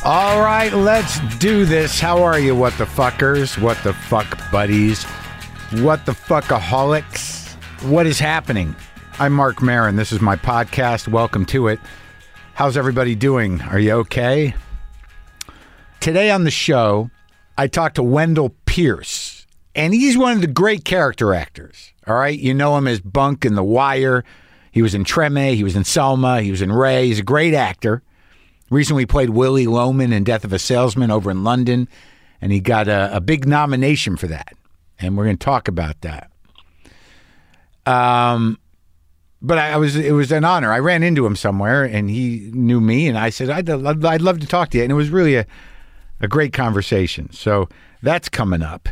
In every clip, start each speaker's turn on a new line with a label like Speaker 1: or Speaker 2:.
Speaker 1: All right, let's do this. How are you, what the fuckers? What the fuck buddies? What the fuckaholics? What is happening? I'm Mark Maron. This is my podcast. Welcome to it. How's everybody doing? Are you okay? Today on the show, I talked to Wendell Pierce, and he's one of the great character actors. All right, you know him as Bunk in The Wire. He was in Treme. He was in Selma. He was in Ray. He's a great actor. Recently played Willie Loman in Death of a Salesman over in London, and he got a big nomination for that, and we're going to talk about that. But it was an honor. I ran into him somewhere, and he knew me, and I said, I'd love to talk to you, and it was really a great conversation. So that's coming up.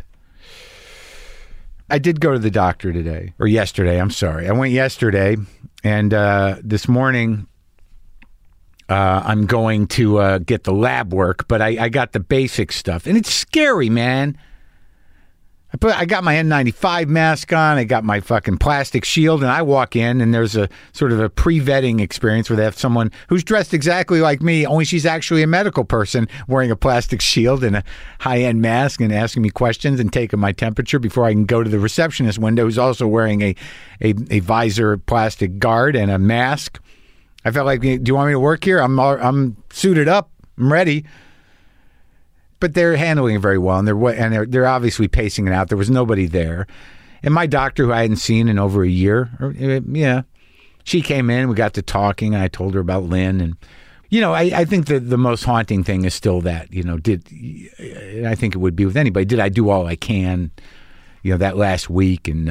Speaker 1: I did go to the doctor today, or yesterday, I'm sorry. I went yesterday, and this morning... I'm going to get the lab work, but I got the basic stuff. And it's scary, man. I got my N95 mask on. I got my fucking plastic shield, and I walk in, and there's a sort of a pre-vetting experience where they have someone who's dressed exactly like me, only she's actually a medical person wearing a plastic shield and a high-end mask and asking me questions and taking my temperature before I can go to the receptionist window, who's also wearing a visor plastic guard and a mask. I felt like, do you want me to work here? I'm suited up. I'm ready. But they're handling it very well, and they're obviously pacing it out. There was nobody there. And my doctor, who I hadn't seen in over a year, she came in. We got to talking, and I told her about Lynn. And, I think that the most haunting thing is still that, I think it would be with anybody. Did I do all I can, that last week? And,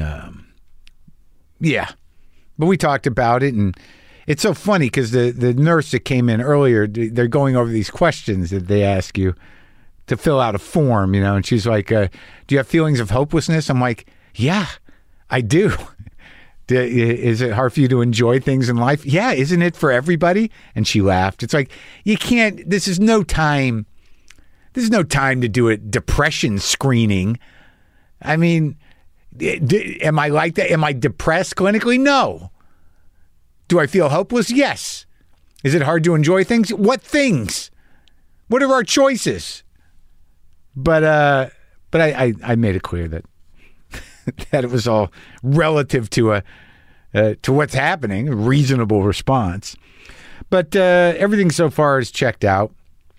Speaker 1: But we talked about it, and it's so funny because the nurse that came in earlier, they're going over these questions that they ask you to fill out a form, and she's like, do you have feelings of hopelessness? I'm like, yeah, I do. Is it hard for you to enjoy things in life? Yeah, isn't it for everybody? And she laughed. It's like, you can't, this is no time to do a depression screening. I mean, am I like that? Am I depressed clinically? No. Do I feel hopeless? Yes. Is it hard to enjoy things? What things? What are our choices? But I made it clear that that it was all relative to what's happening, a reasonable response. But everything so far is checked out.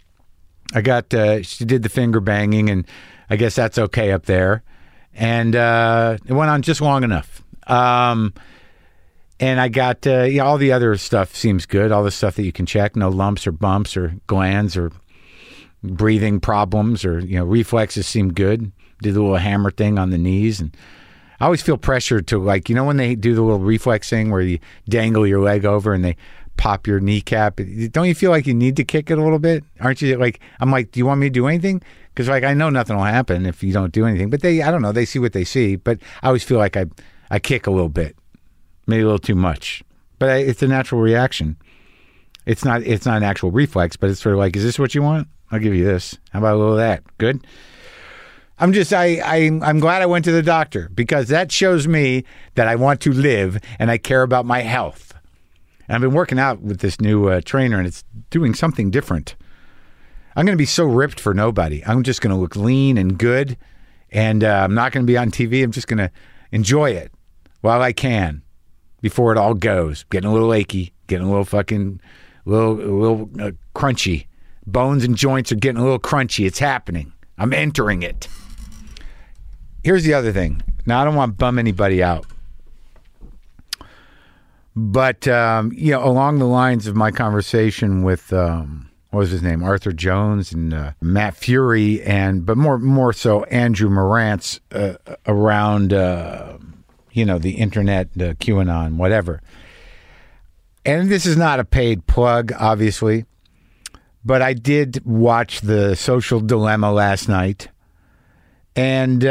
Speaker 1: She did the finger banging, and I guess that's okay up there. And it went on just long enough. And I got, all the other stuff seems good. All the stuff that you can check. No lumps or bumps or glands or breathing problems or, reflexes seem good. Did the little hammer thing on the knees. And I always feel pressure to when they do the little reflex thing where you dangle your leg over and they pop your kneecap. Don't you feel like you need to kick it a little bit? Aren't you I'm like, do you want me to do anything? Because I know nothing will happen if you don't do anything. But I don't know. They see what they see. But I always feel like I kick a little bit. Maybe a little too much, but it's a natural reaction. It's not an actual reflex, but it's sort of like, is this what you want? I'll give you this. How about a little of that? Good. I'm glad I went to the doctor because that shows me that I want to live and I care about my health. And I've been working out with this new trainer, and it's doing something different. I'm going to be so ripped for nobody. I'm just going to look lean and good, and I'm not going to be on TV. I'm just going to enjoy it while I can. Before it all goes, getting a little achy, getting a little fucking, little crunchy. Bones and joints are getting a little crunchy. It's happening. I'm entering it. Here's the other thing. Now, I don't want to bum anybody out. But, along the lines of my conversation with, what was his name? Arthur Jones and Matt Fury, but more so Andrew Marantz around... the internet, the QAnon, whatever. And this is not a paid plug, obviously, but I did watch The Social Dilemma last night. And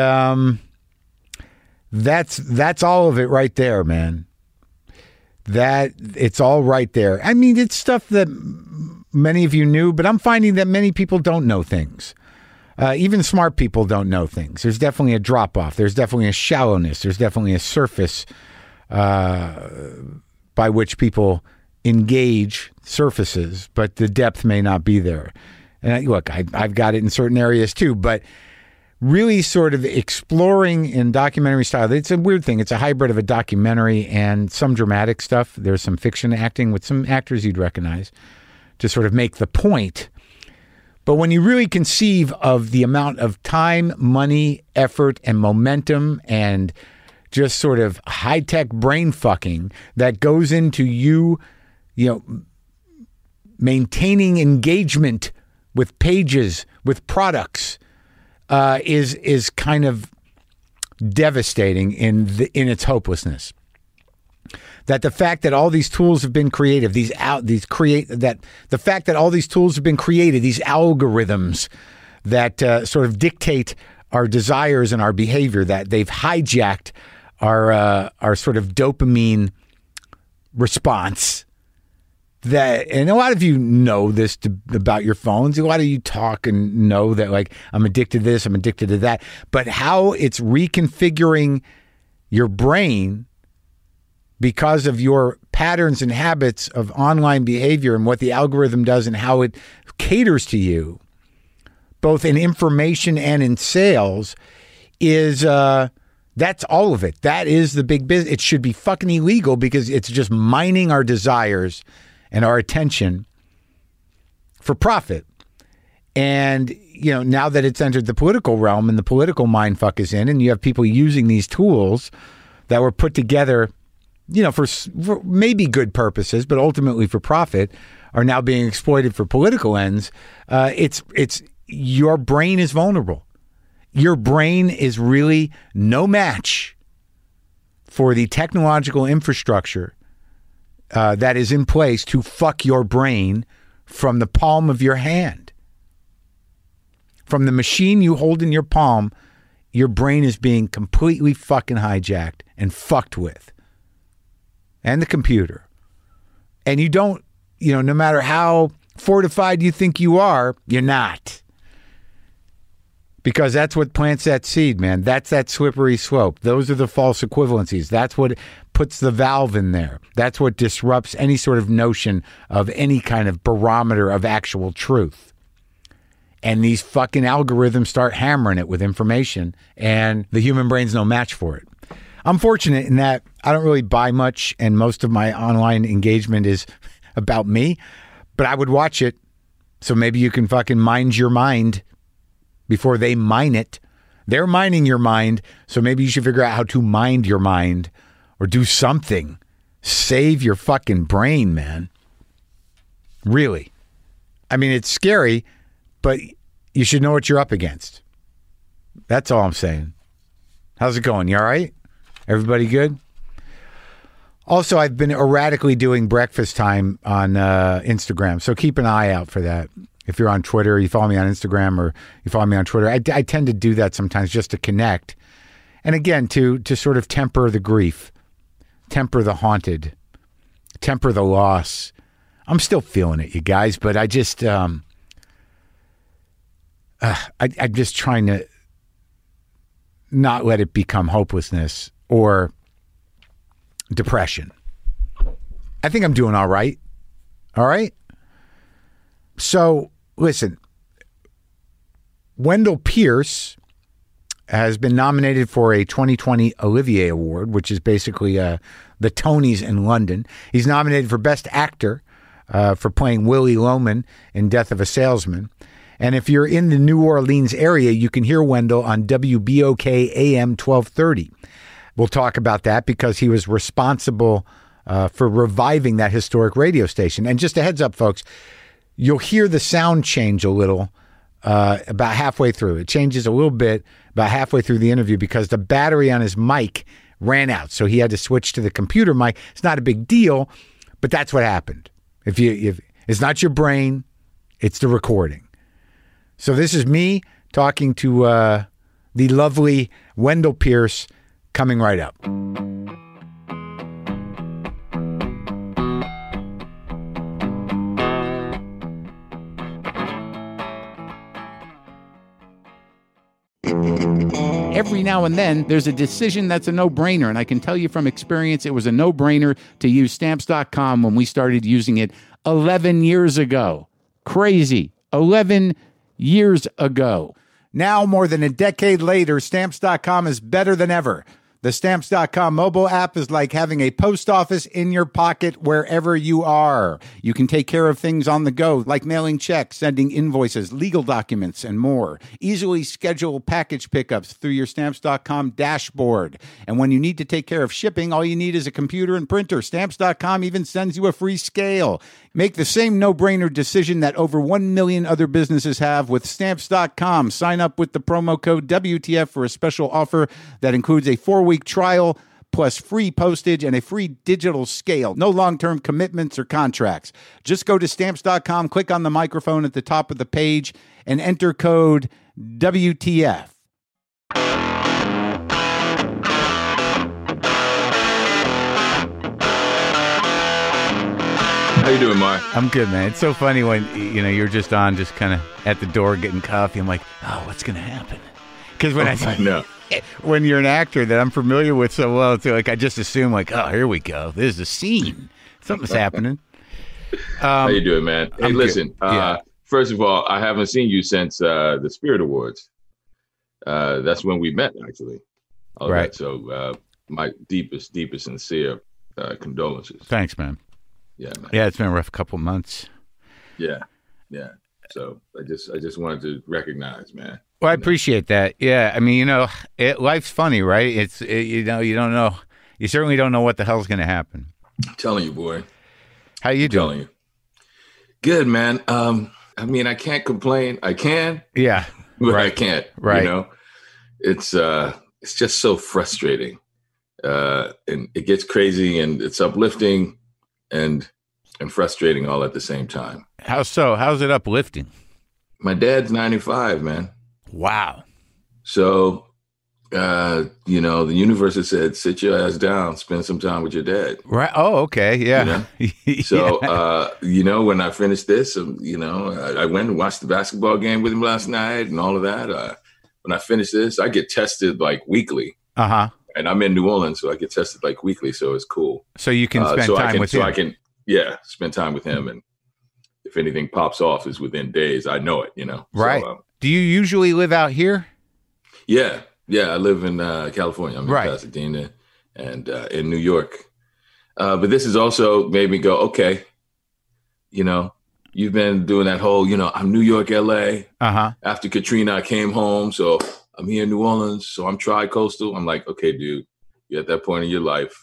Speaker 1: that's all of it right there, man. It's all right there. I mean, it's stuff that many of you knew, but I'm finding that many people don't know things. Even smart people don't know things. There's definitely a drop-off. There's definitely a shallowness. There's definitely a surface by which people engage surfaces, but the depth may not be there. And look, I've got it in certain areas too, but really sort of exploring in documentary style. It's a weird thing. It's a hybrid of a documentary and some dramatic stuff. There's some fiction acting with some actors you'd recognize to sort of make the point. But when you really conceive of the amount of time, money, effort, and momentum and just sort of high-tech brain fucking that goes into you maintaining engagement with pages, with products, is kind of devastating in its hopelessness. That the fact that all these tools have been created, these algorithms that sort of dictate our desires and our behavior, that they've hijacked our sort of dopamine response. And a lot of you know this about your phones. A lot of you talk and know that, like, I'm addicted to this, I'm addicted to that. But how it's reconfiguring your brain because of your patterns and habits of online behavior and what the algorithm does and how it caters to you, both in information and in sales, is that's all of it. That is the big business. It should be fucking illegal because it's just mining our desires and our attention for profit. And, now that it's entered the political realm and the political mindfuck is in, and you have people using these tools that were put together, for maybe good purposes, but ultimately for profit, are now being exploited for political ends. It's your brain is vulnerable. Your brain is really no match for the technological infrastructure that is in place to fuck your brain from the palm of your hand. From the machine you hold in your palm, your brain is being completely fucking hijacked and fucked with. And the computer. And you don't, no matter how fortified you think you are, you're not. Because that's what plants that seed, man. That's that slippery slope. Those are the false equivalencies. That's what puts the valve in there. That's what disrupts any sort of notion of any kind of barometer of actual truth. And these fucking algorithms start hammering it with information, and the human brain's no match for it. I'm fortunate in that I don't really buy much, and most of my online engagement is about me, but I would watch it. So maybe you can fucking mind your mind before they mine it. They're mining your mind, so maybe you should figure out how to mind your mind or do something. Save your fucking brain, man. Really. I mean, it's scary, but you should know what you're up against. That's all I'm saying. How's it going? You all right? Everybody good? Also, I've been erratically doing breakfast time on Instagram, so keep an eye out for that. If you're on Twitter, you follow me on Instagram, or you follow me on Twitter. I tend to do that sometimes just to connect. And again, to sort of temper the grief, temper the haunted, temper the loss. I'm still feeling it, you guys, but I just, I'm just trying to not let it become hopelessness or depression. I think I'm doing all right. All right? So, listen, Wendell Pierce has been nominated for a 2020 Olivier Award, which is basically the Tonys in London. He's nominated for Best Actor for playing Willie Loman in Death of a Salesman. And if you're in the New Orleans area, you can hear Wendell on WBOK AM 1230. We'll talk about that because he was responsible for reviving that historic radio station. And just a heads up, folks, you'll hear the sound change a little about halfway through. It changes a little bit about halfway through the interview because the battery on his mic ran out. So he had to switch to the computer mic. It's not a big deal, but that's what happened. If it's not your brain, it's the recording. So this is me talking to the lovely Wendell Pierce, coming right up. Every now and then, there's a decision that's a no-brainer, and I can tell you from experience, it was a no-brainer to use Stamps.com when we started using it 11 years ago. Crazy. 11 years ago. Now, more than a decade later, Stamps.com is better than ever. The Stamps.com mobile app is like having a post office in your pocket wherever you are. You can take care of things on the go, like mailing checks, sending invoices, legal documents, and more. Easily schedule package pickups through your Stamps.com dashboard. And when you need to take care of shipping, all you need is a computer and printer. Stamps.com even sends you a free scale. Make the same no-brainer decision that over 1 million other businesses have with Stamps.com. Sign up with the promo code WTF for a special offer that includes a 4-week trial plus free postage and a free digital scale. No long-term commitments or contracts. Just go to Stamps.com, click on the microphone at the top of the page, and enter code WTF.
Speaker 2: How you doing, Mark?
Speaker 1: I'm good, man. It's so funny when you're just kind of at the door getting coffee. I'm like, oh, what's gonna happen? Because when I
Speaker 2: know
Speaker 1: when you're an actor that I'm familiar with so well, it's like I just assume like, oh, here we go. There's a scene. Something's happening.
Speaker 2: How you doing, man? Hey, listen. First of all, I haven't seen you since the Spirit Awards. That's when we met, actually.
Speaker 1: Right.
Speaker 2: So my deepest sincere condolences.
Speaker 1: Thanks, man.
Speaker 2: Yeah, man.
Speaker 1: Yeah, it's been a rough couple months.
Speaker 2: Yeah. So I just wanted to recognize, man.
Speaker 1: Well, I appreciate that. Yeah, I mean, life's funny, right? You don't know. You certainly don't know what the hell's going to happen.
Speaker 2: I'm telling you, boy.
Speaker 1: How you doing?
Speaker 2: Telling you. Good, man. I mean, I can't complain. I can.
Speaker 1: Yeah.
Speaker 2: But
Speaker 1: right.
Speaker 2: I can't.
Speaker 1: Right.
Speaker 2: It's just so frustrating. And it gets crazy and it's uplifting and frustrating all at the same time.
Speaker 1: How so? How's it uplifting?
Speaker 2: My dad's 95, man.
Speaker 1: Wow.
Speaker 2: So, the universe has said, sit your ass down, spend some time with your dad.
Speaker 1: Right. Oh, okay. Yeah.
Speaker 2: So, when I finished this, I went and watched the basketball game with him last night and all of that. When I finish this, I get tested like weekly.
Speaker 1: Uh-huh.
Speaker 2: And I'm in New Orleans, so I get tested like weekly. So it's cool.
Speaker 1: So you can spend time with him.
Speaker 2: So I can, spend time with him. And if anything pops off is within days, I know it,
Speaker 1: Right.
Speaker 2: So,
Speaker 1: do you usually live out here?
Speaker 2: Yeah. I live in California. I'm in Pasadena and in New York. But this has also made me go, okay, you've been doing that whole, I'm New York, LA.
Speaker 1: Uh-huh.
Speaker 2: After Katrina, I came home. So I'm here in New Orleans. So I'm tri-coastal. I'm like, okay, dude, you're at that point in your life,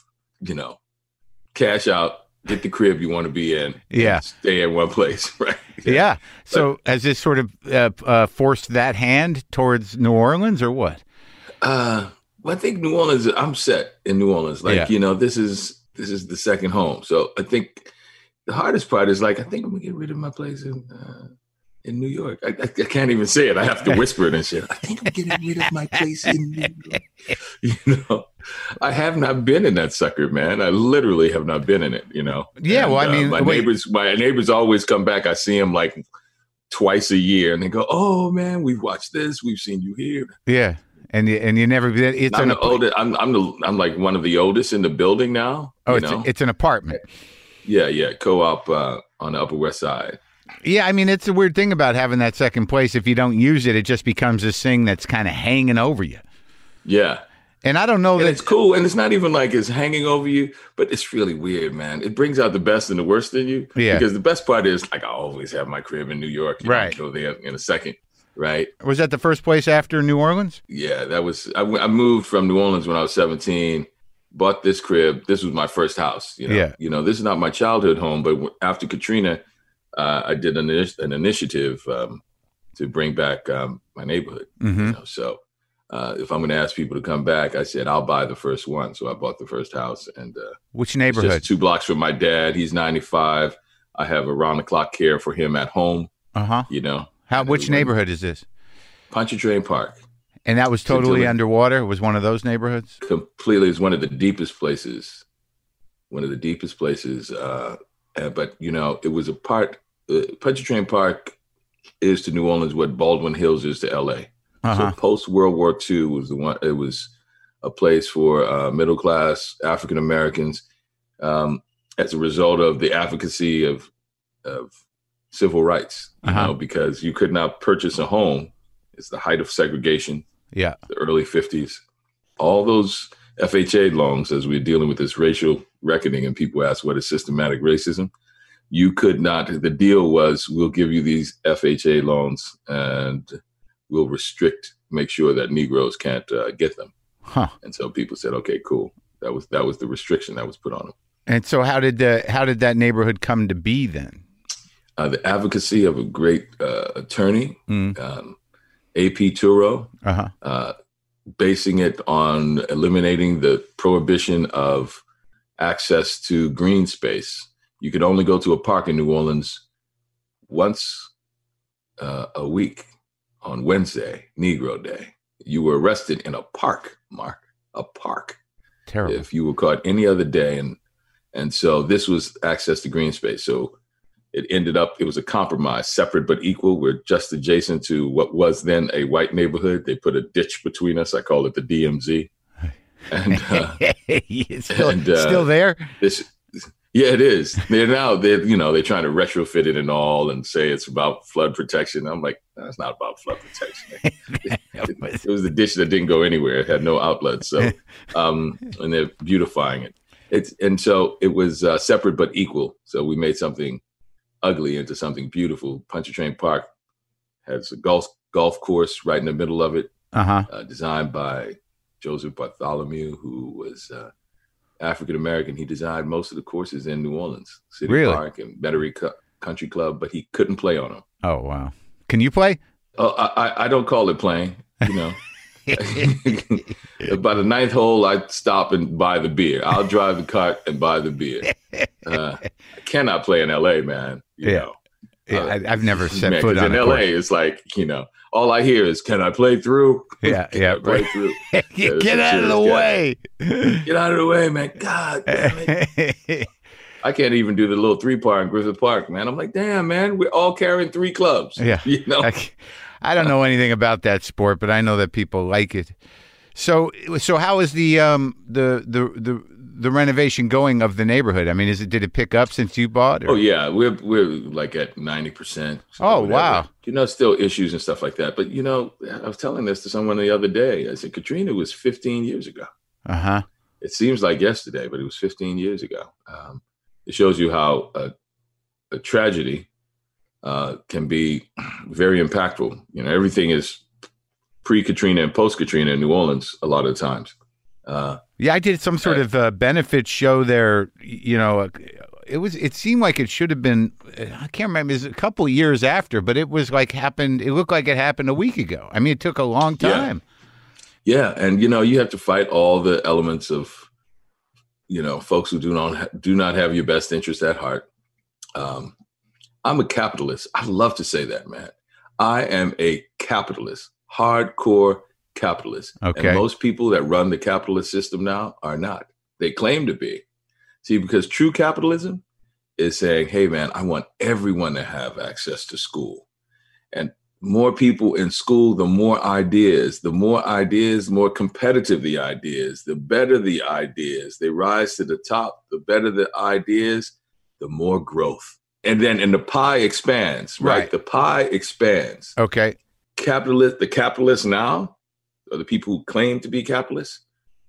Speaker 2: cash out. Get the crib you want to be in.
Speaker 1: Yeah.
Speaker 2: Stay in one place, right?
Speaker 1: Yeah. So has this sort of forced that hand towards New Orleans or what?
Speaker 2: Well, I think New Orleans, I'm set in New Orleans. Like, this is the second home. So I think the hardest part is like, I think I'm going to get rid of my place in New York. I can't even say it. I have to whisper it and shit. I think I'm getting rid of my place in New York. I have not been in that sucker, man. I literally have not been in it,
Speaker 1: Yeah,
Speaker 2: and,
Speaker 1: well, I mean,
Speaker 2: my neighbors always come back. I see them like twice a year, and they go, "Oh man, we've watched this. We've seen you here."
Speaker 1: Yeah, and you never.
Speaker 2: I'm the oldest. I'm like one of the oldest in the building now.
Speaker 1: Oh, it's an apartment.
Speaker 2: Yeah, co-op on the Upper West Side.
Speaker 1: Yeah, I mean, it's a weird thing about having that second place. If you don't use it, it just becomes this thing that's kind of hanging over you.
Speaker 2: Yeah.
Speaker 1: And I don't know that
Speaker 2: it's cool. And it's not even like it's hanging over you, but it's really weird, man. It brings out the best and the worst in you.
Speaker 1: Yeah.
Speaker 2: Because the best part is like I always have my crib in New York.
Speaker 1: Right.
Speaker 2: I'll go there in a second. Right.
Speaker 1: Was that the first place after New Orleans?
Speaker 2: Yeah, I moved from New Orleans when I was 17, bought this crib. This was my first house.
Speaker 1: Yeah.
Speaker 2: This is not my childhood home, but after Katrina, I did an initiative to bring back my neighborhood.
Speaker 1: Mm-hmm.
Speaker 2: So if I'm going to ask people to come back, I said, I'll buy the first one. So I bought the first house. And
Speaker 1: which neighborhood?
Speaker 2: Just 2 blocks from my dad. He's 95. I have around the clock care for him at home.
Speaker 1: Uh-huh. Which neighborhood is this?
Speaker 2: Pontchartrain Park.
Speaker 1: And that was totally underwater? It was one of those neighborhoods?
Speaker 2: Completely. It's one of the deepest places. But, it was a part. Pontchartrain Park is to New Orleans what Baldwin Hills is to L.A.
Speaker 1: Uh-huh.
Speaker 2: So post World War II was the one. It was a place for middle class African Americans as a result of the advocacy of civil rights, you know, because you could not purchase a home. It's the height of segregation.
Speaker 1: Yeah.
Speaker 2: The early 50s. All those FHA loans, as we're dealing with this racial reckoning, and people ask what is systematic racism, you could not. The deal was, we'll give you these FHA loans and we'll make sure that Negroes can't get them. And so people said, okay, cool. That was the restriction that was put on them. And
Speaker 1: so how did that neighborhood come to be then?
Speaker 2: The advocacy of a great attorney, A.P. Turo, basing it on eliminating the prohibition of access to green space. You could only go to a park in New Orleans once a week on Wednesday, Negro Day. You were arrested in a park, Mark, a park.
Speaker 1: Terrible.
Speaker 2: If you were caught any other day. And so this was access to green space. So it was a compromise, separate but equal. We're just adjacent to what was then a white neighborhood. They put a ditch between us. I call it the DMZ. And
Speaker 1: still there?
Speaker 2: Yeah, it is. They're trying to retrofit it and all and say it's about flood protection. I'm like, no, it's not about flood protection. It was the ditch that didn't go anywhere. It had no outlet. So, and they're beautifying it. And so it was separate but equal. So we made something ugly into something beautiful. Pontchartrain Park has a golf course right in the middle of it, designed by Joseph Bartholomew, who was African-American. He designed most of the courses in New Orleans, City Park and Metairie Country Club, but he couldn't play on them.
Speaker 1: Oh, wow. Can you play?
Speaker 2: Oh, I don't call it playing, you know. By the ninth hole, I stop and buy the beer. I'll drive the cart and buy the beer. I cannot play in L.A., man. You know.
Speaker 1: I've never set foot on
Speaker 2: in L.A. It's like, you know, all I hear is, "Can I play through?"
Speaker 1: Yeah,
Speaker 2: play through.
Speaker 1: Get out of the way.
Speaker 2: Get out of the way, man. God damn it. I can't even do the little 3-part in Griffith Park, man. I'm like, damn, man, we're all carrying 3 clubs.
Speaker 1: Yeah.
Speaker 2: You know?
Speaker 1: I don't know anything about that sport, but I know that people like it. So how is the renovation going of the neighborhood? I mean, did it pick up since you bought? Or?
Speaker 2: Oh yeah, we're like at 90%.
Speaker 1: Oh wow!
Speaker 2: You know, still issues and stuff like that. But you know, I was telling this to someone the other day. I said Katrina was 15 years ago. It seems like yesterday, but it was 15 years ago. It shows you how a tragedy can be very impactful. You know, everything is pre-Katrina and post-Katrina in New Orleans a lot of the times.
Speaker 1: Yeah, I did some sort of benefit show there. You know, it seemed like it should have been. I can't remember. It was a couple of years after, but it was like happened. It looked like it happened a week ago. I mean, it took a long time.
Speaker 2: Yeah, and you know, you have to fight all the elements of, you know, folks who do not have your best interest at heart. I'm a capitalist. I love to say that, man. I am a capitalist, hardcore capitalist.
Speaker 1: Okay.
Speaker 2: And most people that run the capitalist system now are not. They claim to be. See, because true capitalism is saying, hey, man, I want everyone to have access to school. And more people in school, the more ideas, the more competitive the ideas, the better the ideas. They rise to the top. The better the ideas, the more growth. And the pie expands, right? The pie expands.
Speaker 1: Okay.
Speaker 2: The capitalists now, or the people who claim to be capitalists,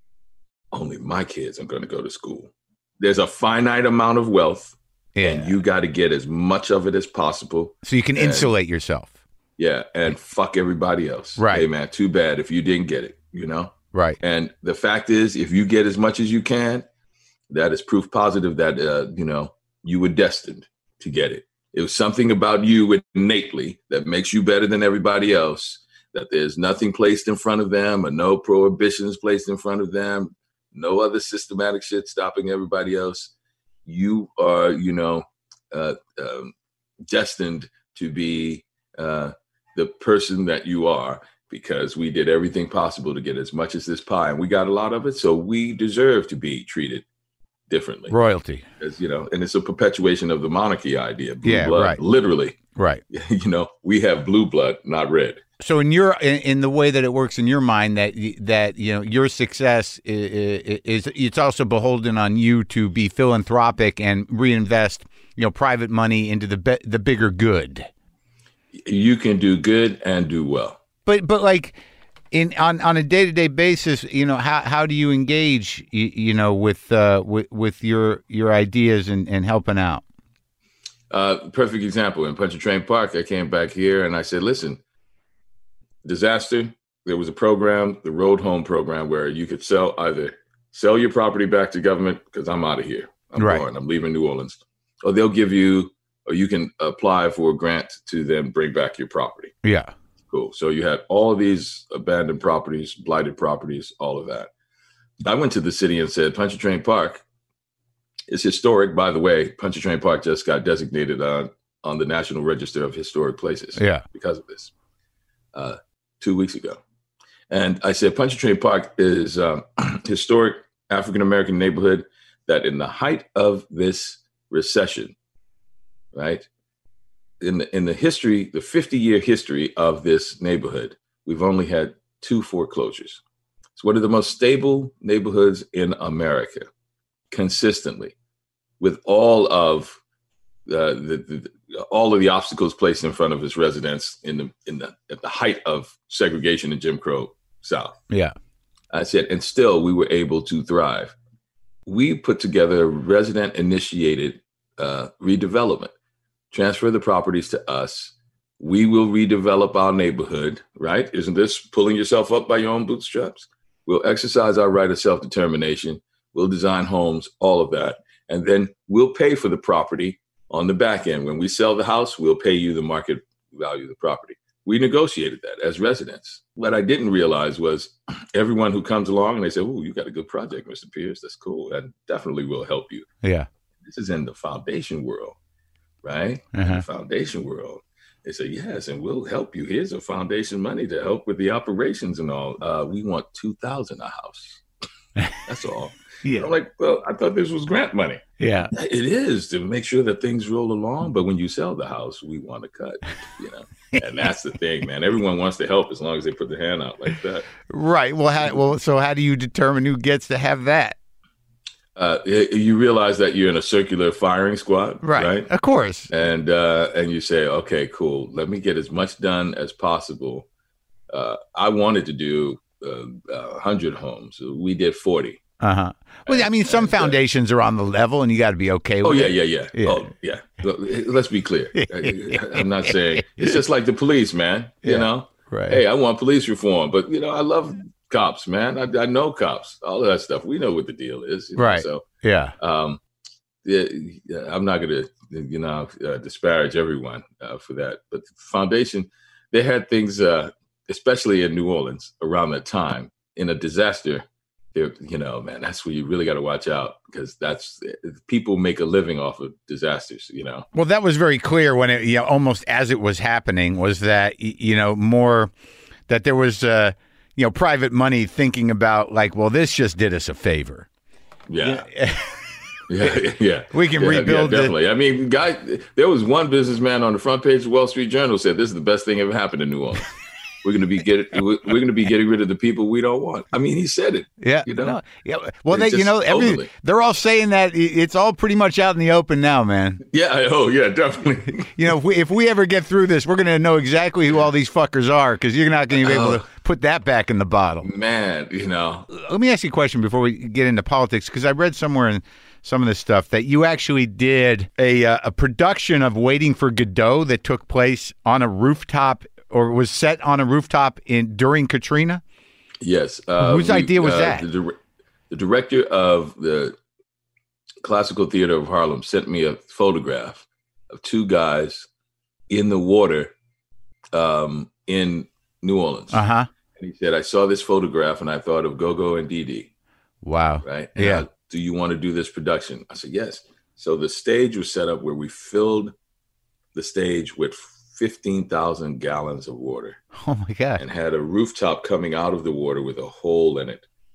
Speaker 2: only my kids are going to go to school. There's a finite amount of wealth, and you got to get as much of it as possible.
Speaker 1: So you can insulate yourself.
Speaker 2: Yeah, and fuck everybody else.
Speaker 1: Right.
Speaker 2: Hey, man, too bad if you didn't get it, you know?
Speaker 1: Right.
Speaker 2: And the fact is, if you get as much as you can, that is proof positive that, you know, you were destined to get it. It was something about you innately that makes you better than everybody else, that there's nothing placed in front of them or no prohibitions placed in front of them, no other systematic shit stopping everybody else. You are, you know, destined to be the person that you are, because we did everything possible to get as much as this pie, and we got a lot of it. So we deserve to be treated differently.
Speaker 1: Royalty.
Speaker 2: As, and it's a perpetuation of the monarchy idea. Blue blood,
Speaker 1: right.
Speaker 2: Literally.
Speaker 1: Right.
Speaker 2: We have blue blood, not red.
Speaker 1: So in the way that it works in your mind, that your success is it's also beholden on you to be philanthropic and reinvest private money into the bigger good.
Speaker 2: You can do good and do well.
Speaker 1: But like on a day-to-day basis, how do you engage with your ideas and helping out?
Speaker 2: Perfect example. In Pontchartrain Park, I came back here and I said, listen, disaster, there was a program, the Road Home program, where you could either sell your property back to government, because I'm out of here. I'm going, I'm leaving New Orleans. Or they'll give you, or you can apply for a grant to then bring back your property.
Speaker 1: Yeah.
Speaker 2: Cool. So you had all of these abandoned properties, blighted properties, all of that. I went to the city and said, Pontchartrain Park is historic. By the way, Pontchartrain Park just got designated on the National Register of Historic Places because of this 2 weeks ago. And I said, Pontchartrain Park is a historic African-American neighborhood that in the height of this recession, right, in the history, the 50-year history of this neighborhood, we've only had 2 foreclosures. It's one of the most stable neighborhoods in America, consistently, with all of all of the obstacles placed in front of its residents at the height of segregation in Jim Crow South.
Speaker 1: Yeah,
Speaker 2: I said, and still we were able to thrive. We put together a resident-initiated redevelopment. Transfer the properties to us. We will redevelop our neighborhood, right? Isn't this pulling yourself up by your own bootstraps? We'll exercise our right of self-determination. We'll design homes, all of that. And then we'll pay for the property on the back end. When we sell the house, we'll pay you the market value of the property. We negotiated that as residents. What I didn't realize was everyone who comes along and they say, "Oh, you got a good project, Mr. Pierce. That's cool. That definitely will help you."
Speaker 1: Yeah.
Speaker 2: This is in the foundation world, right? In the foundation world. They say, yes, and we'll help you. Here's a foundation money to help with the operations and all. We want $2,000 a house. That's all.
Speaker 1: Yeah.
Speaker 2: I'm like, well, I thought this was grant money.
Speaker 1: Yeah.
Speaker 2: It is to make sure that things roll along. But when you sell the house, we want to cut, and that's the thing, man. Everyone wants to help as long as they put their hand out like that.
Speaker 1: Right. So how do you determine who gets to have that?
Speaker 2: You realize that you're in a circular firing squad, right?
Speaker 1: Of course.
Speaker 2: And you say, okay, cool. Let me get as much done as possible. I wanted to do 100 homes. We did 40.
Speaker 1: Well, I mean, some foundations are on the level, and you got to be okay with it.
Speaker 2: Yeah. Oh, yeah. Let's be clear. I'm not saying it's just like the police, man.
Speaker 1: Right.
Speaker 2: Hey, I want police reform, but I love cops, man. I know cops, all of that stuff. We know what the deal is,
Speaker 1: right?
Speaker 2: So I'm not going to disparage everyone for that, but the foundation, they had things, especially in New Orleans around that time in a disaster. Man, that's where you really got to watch out, because people make a living off of disasters.
Speaker 1: Well, that was very clear when it, almost as it was happening, was that more that there was private money thinking about, like, well, this just did us a favor.
Speaker 2: Yeah. Yeah.
Speaker 1: We can rebuild
Speaker 2: definitely. I mean, there was one businessman on the front page of the Wall Street Journal said, "This is the best thing ever happened in New Orleans. We're going to be getting rid of the people we don't want." I mean, he said it.
Speaker 1: Yeah. Yeah. Well, they're all saying that it's all pretty much out in the open now, man.
Speaker 2: Yeah. Oh, yeah, definitely.
Speaker 1: If we ever get through this, we're going to know exactly who all these fuckers are, because you're not going to be able to put that back in the bottle.
Speaker 2: Man,
Speaker 1: Let me ask you a question before we get into politics, because I read somewhere in some of this stuff that you actually did a production of Waiting for Godot that took place on a rooftop, or was set on a rooftop during Katrina?
Speaker 2: Yes.
Speaker 1: Whose idea was that?
Speaker 2: The director of the Classical Theater of Harlem sent me a photograph of 2 guys in the water in New Orleans.
Speaker 1: And
Speaker 2: he said, "I saw this photograph and I thought of Go-Go and Dee.
Speaker 1: Wow.
Speaker 2: Right?
Speaker 1: And
Speaker 2: do you want to do this production?" I said, "Yes." So the stage was set up where we filled the stage with 15,000 gallons of water.
Speaker 1: Oh my God.
Speaker 2: And had a rooftop coming out of the water with a hole in it.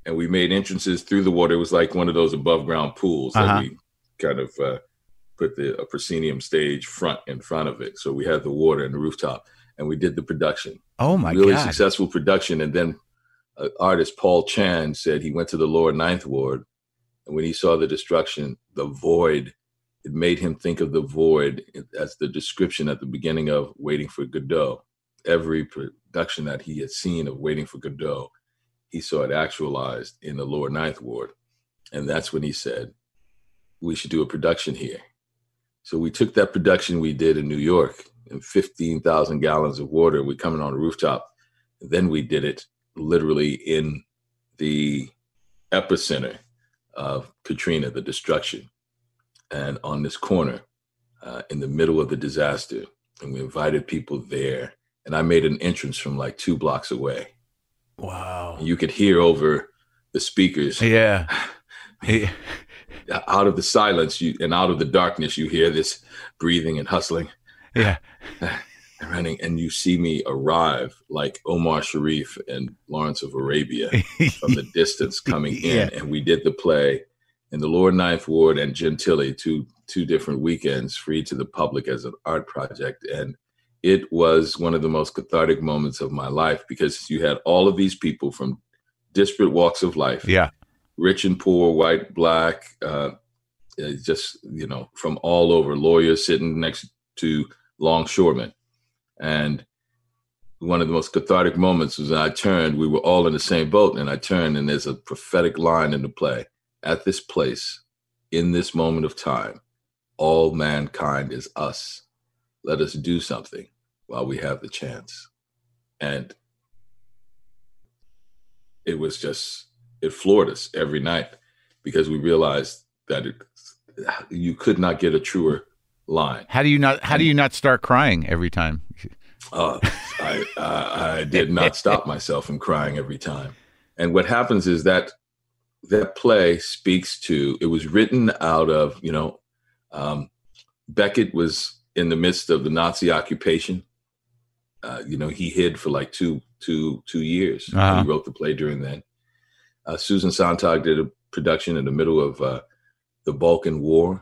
Speaker 2: and we made entrances through the water. It was like one of those above ground pools that we kind of put a proscenium stage in front of it. So we had the water and the rooftop, and we did the production.
Speaker 1: Oh my
Speaker 2: really
Speaker 1: God.
Speaker 2: Successful production. And then artist Paul Chan said he went to the lower Ninth Ward, and when he saw the destruction, the void, it made him think of the void as the description at the beginning of Waiting for Godot. Every production that he had seen of Waiting for Godot, he saw it actualized in the lower Ninth Ward. And that's when he said, we should do a production here. So we took that production we did in New York and 15,000 gallons of water. We coming on a rooftop. And then we did it literally in the epicenter of Katrina, the destruction. And on this corner, in the middle of the disaster. And we invited people there. And I made an entrance from like 2 blocks away.
Speaker 1: Wow.
Speaker 2: And you could hear over the speakers.
Speaker 1: Yeah.
Speaker 2: Out of the silence and out of the darkness, you hear this breathing and hustling.
Speaker 1: Yeah.
Speaker 2: And running. And you see me arrive like Omar Sharif and Lawrence of Arabia from the distance coming in. And we did the play in the lower Ninth Ward and Gentilly, two different weekends, free to the public as an art project. And it was one of the most cathartic moments of my life, because you had all of these people from disparate walks of life.
Speaker 1: Yeah.
Speaker 2: Rich and poor, white, black, just, from all over, lawyers sitting next to longshoremen. And one of the most cathartic moments was when I turned, we were all in the same boat, and I turned, and there's a prophetic line in the play. At this place, in this moment of time, all mankind is us. Let us do something while we have the chance. And it was just, it floored us every night, because we realized that you could not get a truer line.
Speaker 1: How do you not start crying every time?
Speaker 2: I did not stop myself from crying every time. And what happens is that play speaks to, it was written out of, Beckett was in the midst of the Nazi occupation. He hid for like two years. He wrote the play during then. Susan Sontag did a production in the middle of the Balkan War.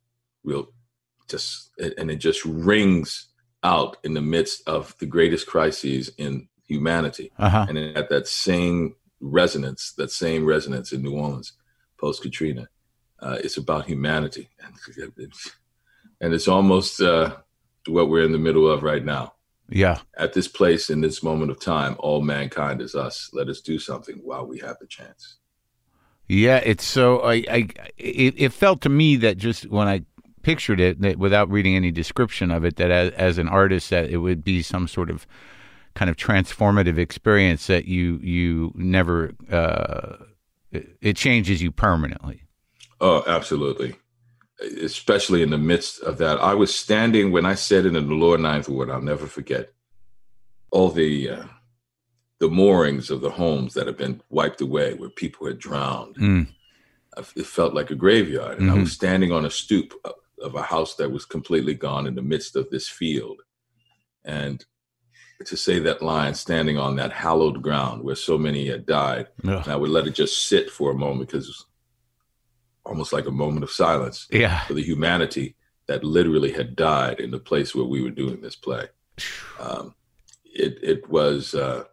Speaker 2: And it just rings out in the midst of the greatest crises in humanity. And at that same resonance in New Orleans, post-Katrina, it's about humanity. And it's almost what we're in the middle of right now.
Speaker 1: Yeah.
Speaker 2: At this place, in this moment of time, all mankind is us. Let us do something while we have the chance.
Speaker 1: Yeah, it's so, it felt to me that just when I pictured it, that without reading any description of it, that as an artist, that it would be some sort of kind of transformative experience that you never, it changes you permanently. Oh,
Speaker 2: absolutely. Especially in the midst of that. I was standing, when I said it in the lower Ninth Ward, I'll never forget, all the moorings of the homes that had been wiped away, where people had drowned. It felt like a graveyard. And I was standing on a stoop of a house that was completely gone in the midst of this field. And to say that line, standing on that hallowed ground where so many had died, and I would let it just sit for a moment, because it was almost like a moment of silence for the humanity that literally had died in the place where we were doing this play. It was,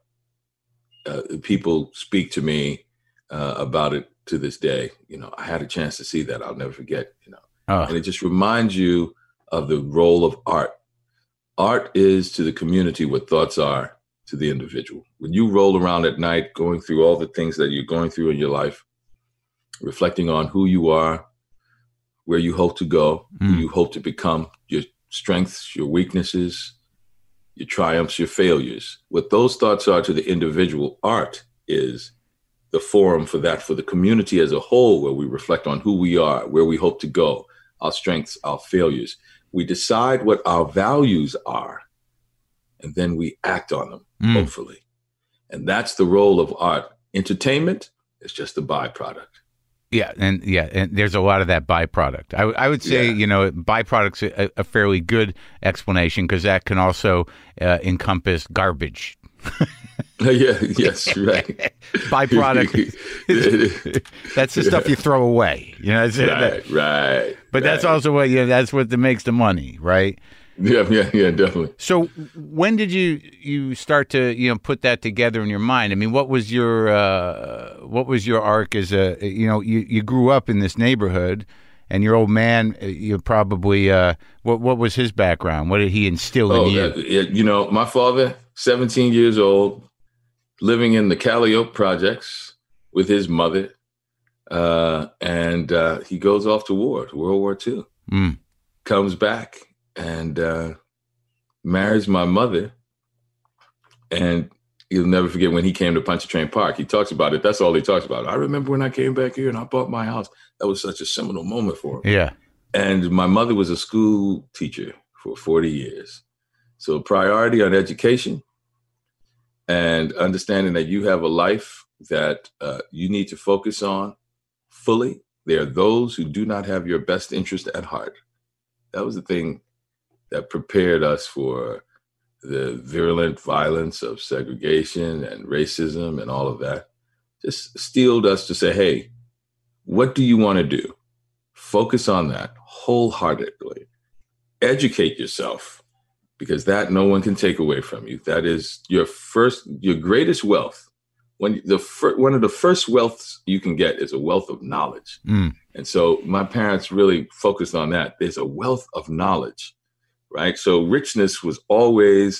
Speaker 2: people speak to me about it to this day. I had a chance to see that. I'll never forget, and it just reminds you of the role of art. Art is to the community what thoughts are to the individual. When you roll around at night, going through all the things that you're going through in your life, reflecting on who you are, where you hope to go, who you hope to become, your strengths, your weaknesses, your triumphs, your failures. What those thoughts are to the individual, art is the forum for that, for the community as a whole, where we reflect on who we are, where we hope to go, our strengths, our failures. We decide what our values are, and then we act on them, hopefully. And that's the role of art. Entertainment is just a byproduct.
Speaker 1: Yeah, and there's a lot of that byproduct. I would say, byproduct's a fairly good explanation, because that can also encompass garbage.
Speaker 2: Yeah, yes, right.
Speaker 1: Byproduct. That's the stuff you throw away.
Speaker 2: Right.
Speaker 1: But that's also what that's what makes the money, right?
Speaker 2: Yeah, definitely.
Speaker 1: So when did you start to put that together in your mind? I mean, what was your arc as you grew up in this neighborhood, and your old man, you probably what was his background? What did he instill in you?
Speaker 2: My father, 17 years old, living in the Calliope projects with his mother, and he goes off to World War II, comes back and marries my mother. And he'll never forget when he came to Pontchartrain Park. He talks about it. That's all he talks about. I remember when I came back here and I bought my house. That was such a seminal moment for him.
Speaker 1: Yeah.
Speaker 2: And my mother was a school teacher for 40 years. So priority on education and understanding that you have a life that you need to focus on fully. There are those who do not have your best interest at heart. That was the thing that prepared us for the virulent violence of segregation and racism and all of that. Just steeled us to say, hey, what do you want to do? Focus on that wholeheartedly. Educate yourself, because that no one can take away from you. That is your greatest wealth. One of the first wealths you can get is a wealth of knowledge. And so my parents really focused on that. There's a wealth of knowledge. Right. So richness was always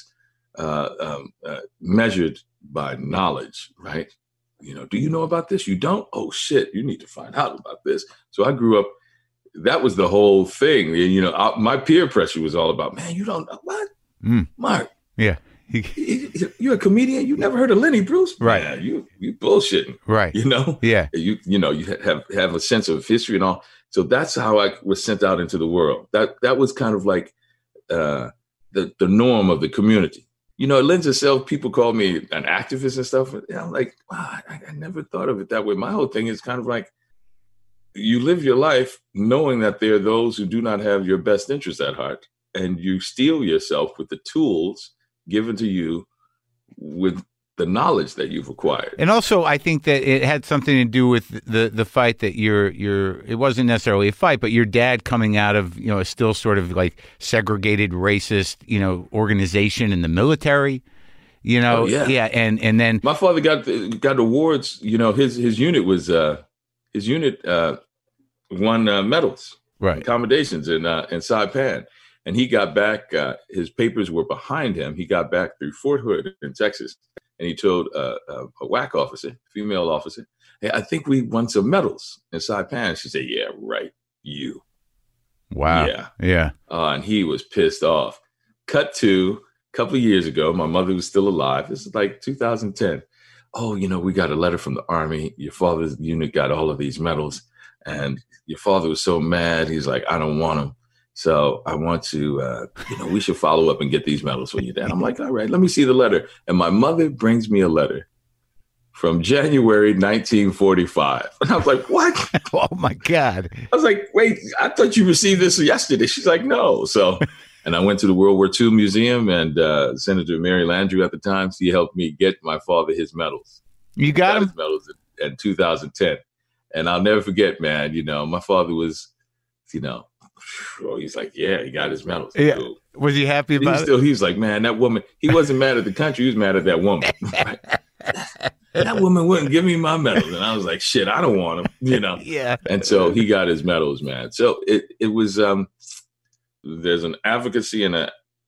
Speaker 2: measured by knowledge. Right. Do you know about this? You don't? Oh, shit. You need to find out about this. So I grew up. That was the whole thing. My peer pressure was all about, man, you don't know what? Mark.
Speaker 1: Yeah.
Speaker 2: You're a comedian. You never heard of Lenny Bruce?
Speaker 1: Right.
Speaker 2: Man, you bullshitting.
Speaker 1: Right. Yeah.
Speaker 2: You have a sense of history and all. So that's how I was sent out into the world. That was kind of like the norm of the community. It lends itself. People call me an activist and stuff. And I'm like, wow, I never thought of it that way. My whole thing is kind of like, you live your life knowing that there are those who do not have your best interest at heart, and you steel yourself with the tools given to you with the knowledge that you've acquired.
Speaker 1: And also, I think that it had something to do with the fight that it wasn't necessarily a fight, but your dad coming out of, a still sort of like segregated, racist, organization in the military,
Speaker 2: Oh, yeah.
Speaker 1: Yeah. And then
Speaker 2: my father got awards. His unit was, won medals,
Speaker 1: right,
Speaker 2: accommodations in Saipan. And he got back, his papers were behind him. He got back through Fort Hood in Texas. And he told a WAC officer, female officer, hey, I think we won some medals in Saipan. She said, yeah, right. You.
Speaker 1: Wow. Yeah.
Speaker 2: And he was pissed off. Cut to a couple of years ago, my mother was still alive. This is like 2010. Oh, we got a letter from the Army. Your father's unit got all of these medals. And your father was so mad. He's like, I don't want them. So I want to, we should follow up and get these medals for your dad. I'm like, all right, let me see the letter. And my mother brings me a letter from January 1945. And I was like, what?
Speaker 1: Oh, my God.
Speaker 2: I was like, wait, I thought you received this yesterday. She's like, no. So, and I went to the World War II Museum, and Senator Mary Landrieu at the time, she helped me get my father his medals.
Speaker 1: You got him?
Speaker 2: His medals in 2010. And I'll never forget, man, my father was, he's like, yeah, he got his medals.
Speaker 1: Yeah.
Speaker 2: Cool.
Speaker 1: Was he happy about it?
Speaker 2: He was like, man, that woman, he wasn't mad at the country. He was mad at that woman. Right? That woman wouldn't give me my medals. And I was like, shit, I don't want them,
Speaker 1: Yeah.
Speaker 2: And so he got his medals, man. So it was, there's an advocacy and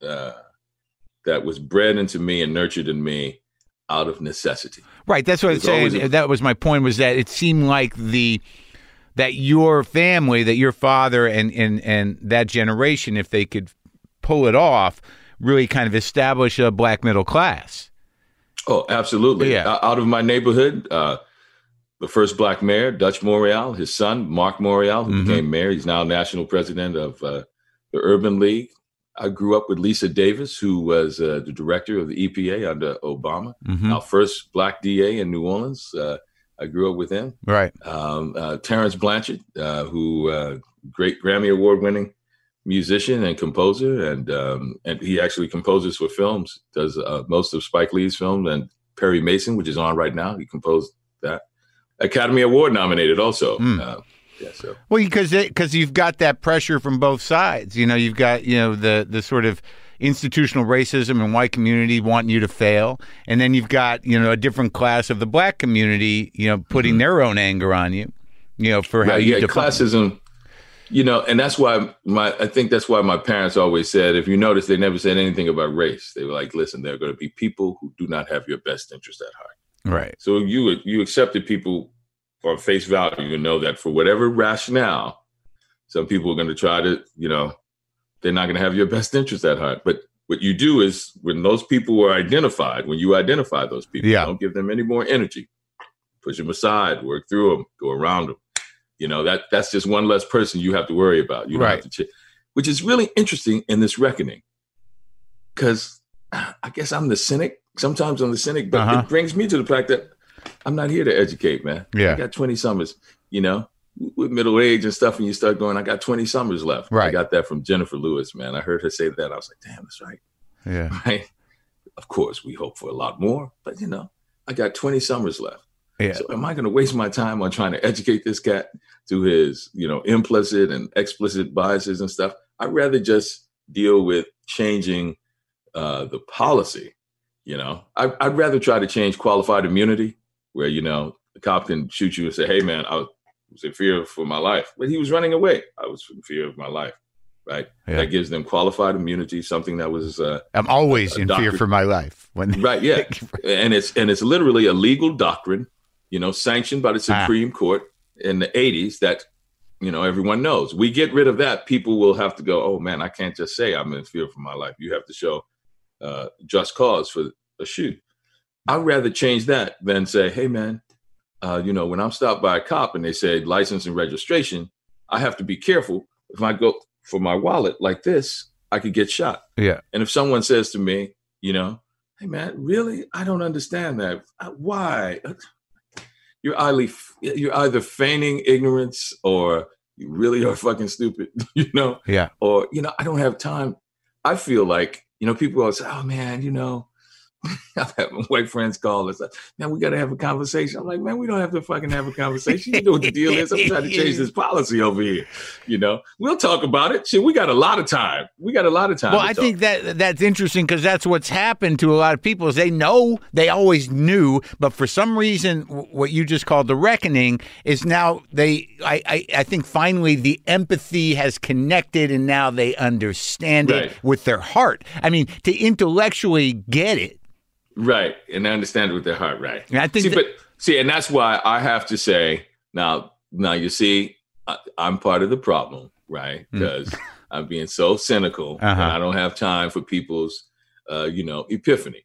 Speaker 2: that was bred into me and nurtured in me out of necessity.
Speaker 1: Right. That's what I'm saying. That was my point, was that it seemed like that your family, that your father and that generation, if they could pull it off, really kind of establish a black middle class.
Speaker 2: Oh, absolutely.
Speaker 1: Yeah.
Speaker 2: Out of my neighborhood, the first black mayor, Dutch Morial, his son, Mark Morial, who became mayor. He's now national president of the Urban League. I grew up with Lisa Davis, who was the director of the EPA under Obama. Our first black DA in New Orleans. I grew up with him.
Speaker 1: Right.
Speaker 2: Terrence Blanchard, who great Grammy Award winning musician and composer, and he actually composes for films. Does most of Spike Lee's films and Perry Mason, which is on right now. He composed that. Academy Award nominated also. Yeah, so.
Speaker 1: Well, because you've got that pressure from both sides. You've got the sort of institutional racism and white community wanting you to fail, and then you've got a different class of the black community putting their own anger on you, for how you define
Speaker 2: classism. And that's why I think that's why my parents always said, if you notice, they never said anything about race. They were like, listen, there are going to be people who do not have your best interest at heart.
Speaker 1: Right.
Speaker 2: So you accepted people for face value and know that for whatever rationale, some people are going to try to, they're not going to have your best interest at heart. But what you do is when those people were identified, when you identify those people, don't give them any more energy. Push them aside, work through them, go around them. That's just one less person you have to worry about. You don't have to which is really interesting in this reckoning. Because I guess I'm the cynic. Sometimes I'm the cynic, but it brings me to the fact that I'm not here to educate, man.
Speaker 1: Yeah.
Speaker 2: I got 20 summers, with middle age and stuff, and you start going, I got 20 summers left.
Speaker 1: Right.
Speaker 2: I got that from Jennifer Lewis, man. I heard her say that. I was like, damn, that's right.
Speaker 1: Yeah.
Speaker 2: Right. Of course, we hope for a lot more, but I got 20 summers left.
Speaker 1: Yeah.
Speaker 2: So am I going to waste my time on trying to educate this cat to his, implicit and explicit biases and stuff? I'd rather just deal with changing the policy. I'd rather try to change qualified immunity where, the cop can shoot you and say, hey, man, I was in fear for my life. But he was running away. I was in fear of my life. Right. Yeah. That gives them qualified immunity, something that was.
Speaker 1: I'm always in fear for my life.
Speaker 2: Right. Yeah. and it's literally a legal doctrine, sanctioned by the Supreme Court in the 80s that, everyone knows. We get rid of that. People will have to go, oh, man, I can't just say I'm in fear for my life. You have to show just cause for a shoot. I'd rather change that than say, hey, man, when I'm stopped by a cop and they say license and registration, I have to be careful. If I go for my wallet like this, I could get shot.
Speaker 1: Yeah.
Speaker 2: And if someone says to me, hey, man, really? I don't understand that. Why? You're either feigning ignorance or you really are fucking stupid,
Speaker 1: Yeah.
Speaker 2: Or, I don't have time. I feel like, people always say, oh, man, I've had my white friends call us, man, we got to have a conversation. I'm like, man, we don't have to fucking have a conversation. You know what the deal is? I'm trying to change this policy over here. We'll talk about it. Shit, we got a lot of time.
Speaker 1: Well, I think that's interesting because that's what's happened to a lot of people is they always knew, but for some reason, what you just called the reckoning is now I think finally the empathy has connected and now they understand it with their heart. I mean, to intellectually get it.
Speaker 2: Right. And I understand it with their heart. Right.
Speaker 1: And I think
Speaker 2: and that's why I have to say now you see, I'm part of the problem, right? Because I'm being so cynical and I don't have time for people's, epiphany.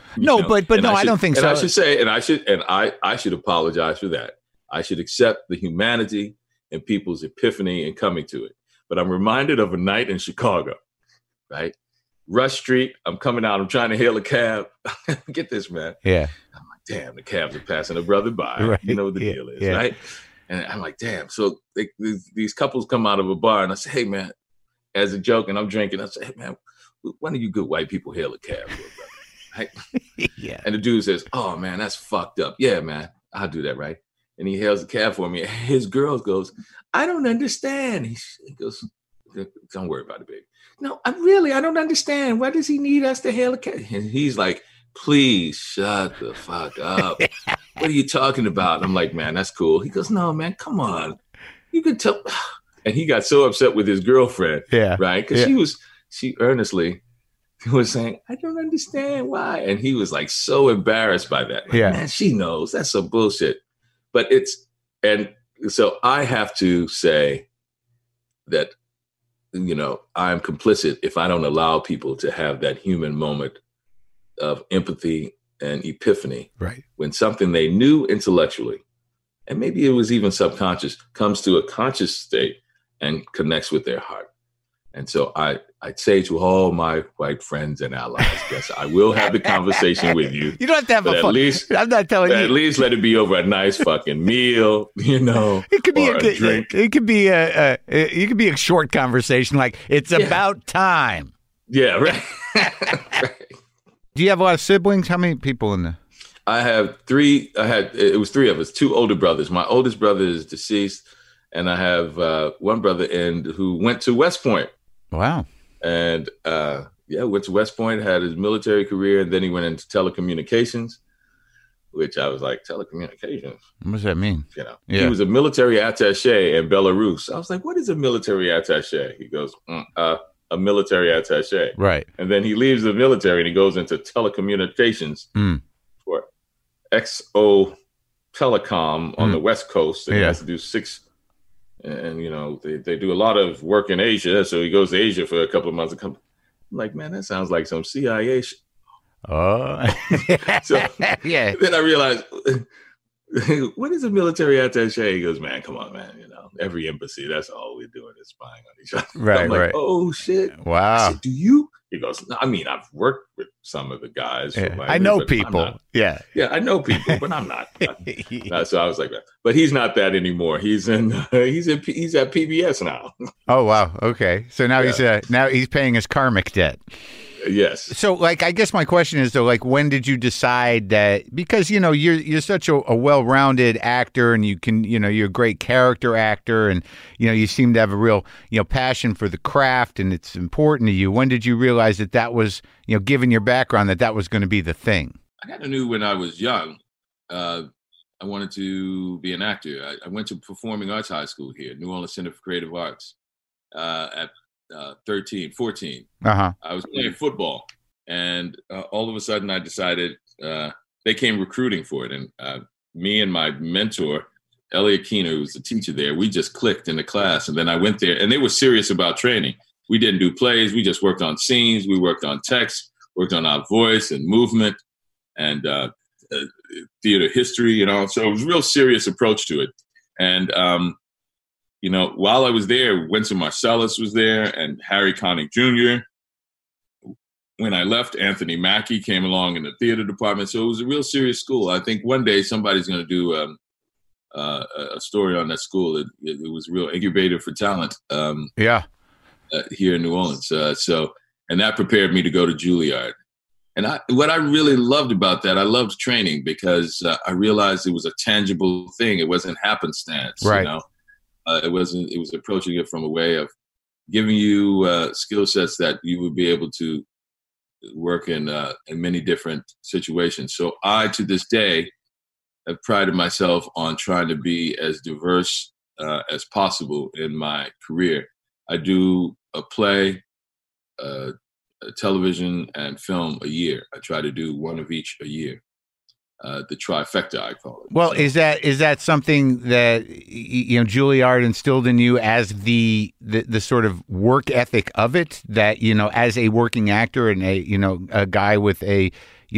Speaker 1: I don't think so.
Speaker 2: I should say, I should apologize for that. I should accept the humanity and people's epiphany and coming to it. But I'm reminded of a night in Chicago, right? Rush Street. I'm coming out. I'm trying to hail a cab. Get this, man.
Speaker 1: Yeah.
Speaker 2: I'm like, damn, the cabs are passing a brother by.
Speaker 1: Right.
Speaker 2: You know what the deal is, right? And I'm like, damn. So these couples come out of a bar and I say, hey, man, as a joke, and I'm drinking. I say, hey, man, when do you good white people hail a cab, brother? Right?
Speaker 1: Yeah.
Speaker 2: And the dude says, oh, man, that's fucked up. Yeah, man, I'll do that, right? And he hails the cab for me. And his girl goes, I don't understand. He goes, don't worry about it, baby. No, I don't understand. Why does he need us to hail a cab? And he's like, please shut the fuck up. What are you talking about? I'm like, man, that's cool. He goes, no, man, come on. You can tell. And he got so upset with his girlfriend, right? Because she earnestly was saying, I don't understand why. And he was like so embarrassed by that. Like, man, she knows. That's some bullshit. But and so I have to say that, I'm complicit if I don't allow people to have that human moment of empathy and epiphany.
Speaker 1: Right. When
Speaker 2: something they knew intellectually, and maybe it was even subconscious, comes to a conscious state and connects with their heart. And so I'd say to all my white friends and allies, yes, I will have the conversation with you.
Speaker 1: You don't have to have a fun. I'm not telling you.
Speaker 2: At least let it be over a nice fucking meal,
Speaker 1: It could be
Speaker 2: a drink.
Speaker 1: It could be it could be a short conversation, like it's about time.
Speaker 2: Yeah, right.
Speaker 1: Right. Do you have a lot of siblings? How many people in the?
Speaker 2: I have three. It was three of us, two older brothers. My oldest brother is deceased, and I have one brother who went to West Point.
Speaker 1: Wow.
Speaker 2: And went to West Point, had his military career, and then he went into telecommunications, which I was like, telecommunications?
Speaker 1: What does that mean?
Speaker 2: He was a military attaché in Belarus. I was like, what is a military attaché? He goes, a military attaché.
Speaker 1: Right.
Speaker 2: And then he leaves the military and he goes into telecommunications for XO Telecom on the West Coast. And he has to do 6. And, they do a lot of work in Asia. So he goes to Asia for a couple of months. I'm like, man, that sounds like some CIA shit.
Speaker 1: Oh.
Speaker 2: So yeah. Then I realized, what is a military attaché? He goes, man, come on, man. Every embassy, that's all we're doing is spying on each other.
Speaker 1: Right,
Speaker 2: I'm like,
Speaker 1: right.
Speaker 2: Oh, shit.
Speaker 1: Wow.
Speaker 2: I said, do you? He goes, no, I mean, I've worked with some of the guys.
Speaker 1: I know people. Yeah.
Speaker 2: Yeah, I know people, but I'm not. So I was like, but he's not that anymore. He's at PBS now.
Speaker 1: Oh, wow. Okay. So now he's paying his karmic debt.
Speaker 2: Yes.
Speaker 1: So, I guess my question is, though, when did you decide that? Because you're such a well-rounded actor, and you're a great character actor, and you seem to have a real passion for the craft, and it's important to you. When did you realize that was given your background, that was going to be the thing?
Speaker 2: I kind of knew when I was young. I wanted to be an actor. I went to Performing Arts High School here, New Orleans Center for Creative Arts, at 13, 14.
Speaker 1: Uh-huh.
Speaker 2: I was playing football, and all of a sudden I decided they came recruiting for it. And me and my mentor, Elliot Keener, who was the teacher there, we just clicked in the class. And then I went there, and they were serious about training. We didn't do plays. We just worked on scenes. We worked on text, worked on our voice and movement and theater history, So it was a real serious approach to it. And while I was there, Winston Marsalis was there and Harry Connick Jr. When I left, Anthony Mackie came along in the theater department. So it was a real serious school. I think one day somebody's going to do a story on that school. It was a real incubator for talent. Here in New Orleans. And that prepared me to go to Juilliard. And what I really loved about that, I loved training because I realized it was a tangible thing. It wasn't happenstance,
Speaker 1: right.
Speaker 2: It was approaching it from a way of giving you skill sets that you would be able to work in many different situations. So I, to this day, have prided myself on trying to be as diverse as possible in my career. I do a play, a television, and film a year. I try to do one of each a year. The trifecta, I call it.
Speaker 1: Well, is that something that Juilliard instilled in you as the sort of work ethic of it? That as a working actor and a guy with a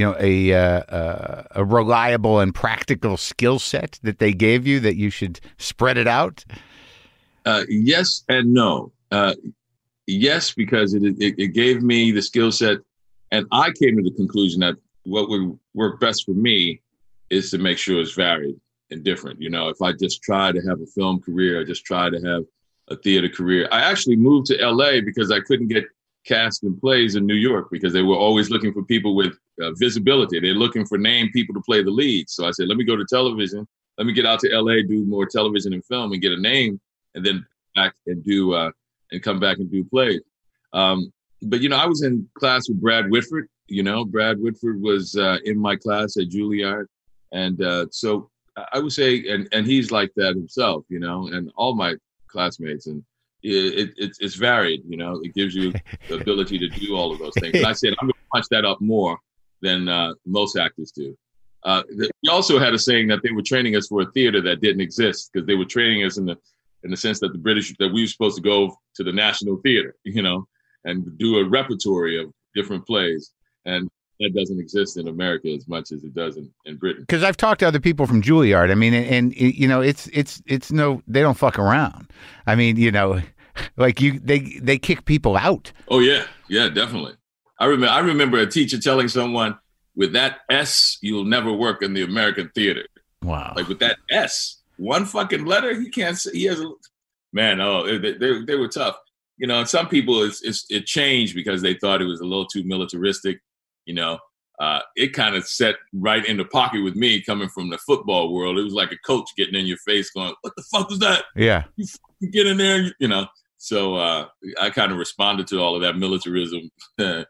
Speaker 1: reliable and practical skill set that they gave you, that you should spread it out?
Speaker 2: Yes and no. Yes, because it gave me the skill set, and I came to the conclusion that what would work best for me is to make sure it's varied and different. If I just try to have a film career, I just try to have a theater career. I actually moved to LA because I couldn't get cast in plays in New York because they were always looking for people with visibility. They're looking for named people to play the lead. So I said, let me go to television. Let me get out to LA, do more television and film and get a name, and then back and do and come back and do plays. But I was in class with Brad Whitford. Brad Whitford was in my class at Juilliard. And so I would say, and he's like that himself, and all my classmates. And it's varied, it gives you the ability to do all of those things. And I said, I'm going to punch that up more than most actors do. We also had a saying that they were training us for a theater that didn't exist because they were training us in the sense that that we were supposed to go to the National Theater, and do a repertory of different plays. And that doesn't exist in America as much as it does in Britain.
Speaker 1: Because I've talked to other people from Juilliard. I mean, and it's no, they don't fuck around. I mean, they kick people out.
Speaker 2: Oh yeah, definitely. I remember a teacher telling someone, with that S, you'll never work in the American theater.
Speaker 1: Wow.
Speaker 2: Like with that S, one fucking letter, he can't say. He has they were tough. And some people it changed because they thought it was a little too militaristic. it kind of set right in the pocket with me coming from the football world. It was like a coach getting in your face going, what the fuck was that?
Speaker 1: Yeah.
Speaker 2: You fucking get in there, you know. So I kind of responded to all of that militarism. And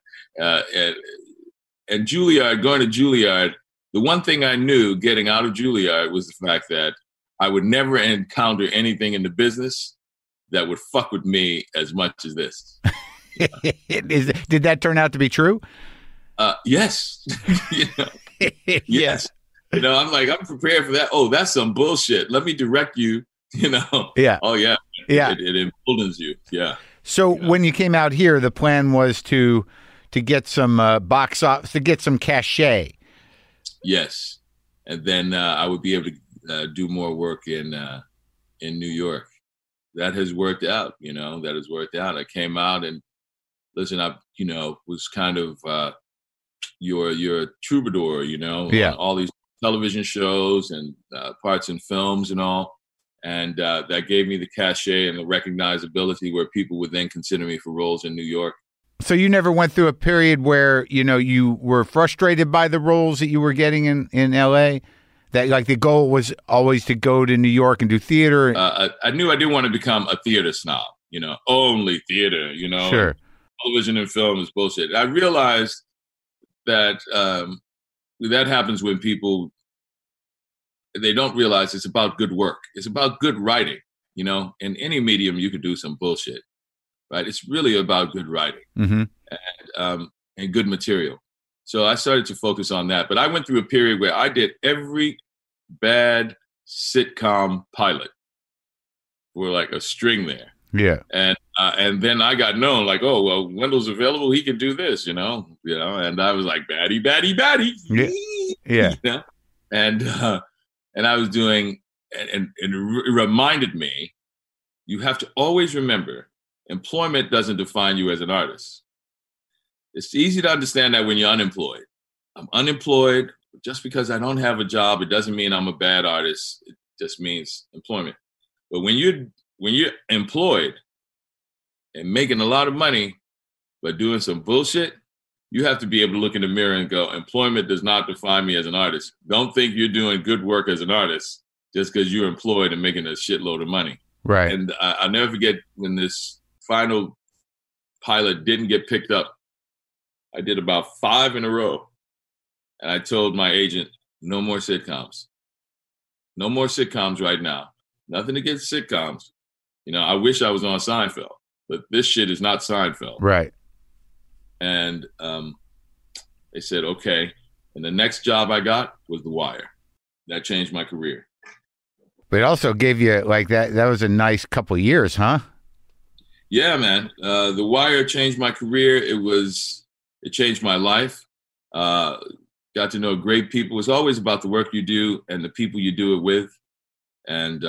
Speaker 2: Juilliard, going to Juilliard, the one thing I knew getting out of Juilliard was the fact that I would never encounter anything in the business that would fuck with me as much as this.
Speaker 1: Did that turn out to be true?
Speaker 2: Yes. You know, yes. You know, I'm like, I'm prepared for that. Oh, that's some bullshit. Let me direct you, you know.
Speaker 1: Yeah.
Speaker 2: Oh, yeah.
Speaker 1: Yeah.
Speaker 2: It emboldens you. Yeah.
Speaker 1: So when you came out here, the plan was to get some box office, to get some cachet.
Speaker 2: Yes. And then I would be able to do more work in New York. That has worked out, you know, that has worked out. I came out and listen, I, you know, was kind of your troubadour, you know,
Speaker 1: yeah.
Speaker 2: on all these television shows and parts in films and all. And that gave me the cachet and the recognizability where people would then consider me for roles in New York.
Speaker 1: So you never went through a period where, you know, you were frustrated by the roles that you were getting in L.A.? That, like, the goal was always to go to New York and do theater?
Speaker 2: I knew I didn't want to become a theater snob, you know, only theater, you know.
Speaker 1: Sure.
Speaker 2: Television and film is bullshit. I realized that that happens when people, they don't realize it's about good work. It's about good writing, you know. In any medium, you could do some bullshit, right? It's really about good writing and good material. So I started to focus on that. But I went through a period where I did every bad sitcom pilot for like a string there.
Speaker 1: Yeah.
Speaker 2: And then I got known like, oh, well, Wendell's available. He can do this, you know. And I was like, baddie.
Speaker 1: Yeah. Yeah.
Speaker 2: You know? And I was doing, and it reminded me, you have to always remember, employment doesn't define you as an artist. It's easy to understand that when you're unemployed. I'm unemployed. Just because I don't have a job, it doesn't mean I'm a bad artist. It just means employment. But when you're employed and making a lot of money, but doing some bullshit, you have to be able to look in the mirror and go, employment does not define me as an artist. Don't think you're doing good work as an artist just because you're employed and making a shitload of money.
Speaker 1: Right.
Speaker 2: And I'll never forget when this final pilot didn't get picked up. I did about 5 in a row. And I told my agent, no more sitcoms. No more sitcoms right now. Nothing against sitcoms. You know, I wish I was on Seinfeld, but this shit is not Seinfeld.
Speaker 1: Right.
Speaker 2: And they said, okay. And the next job I got was The Wire. That changed my career.
Speaker 1: But it also gave you, like, that was a nice couple of years, huh?
Speaker 2: Yeah, man. The Wire changed my career. It changed my life. Got to know great people. It's always about the work you do and the people you do it with. And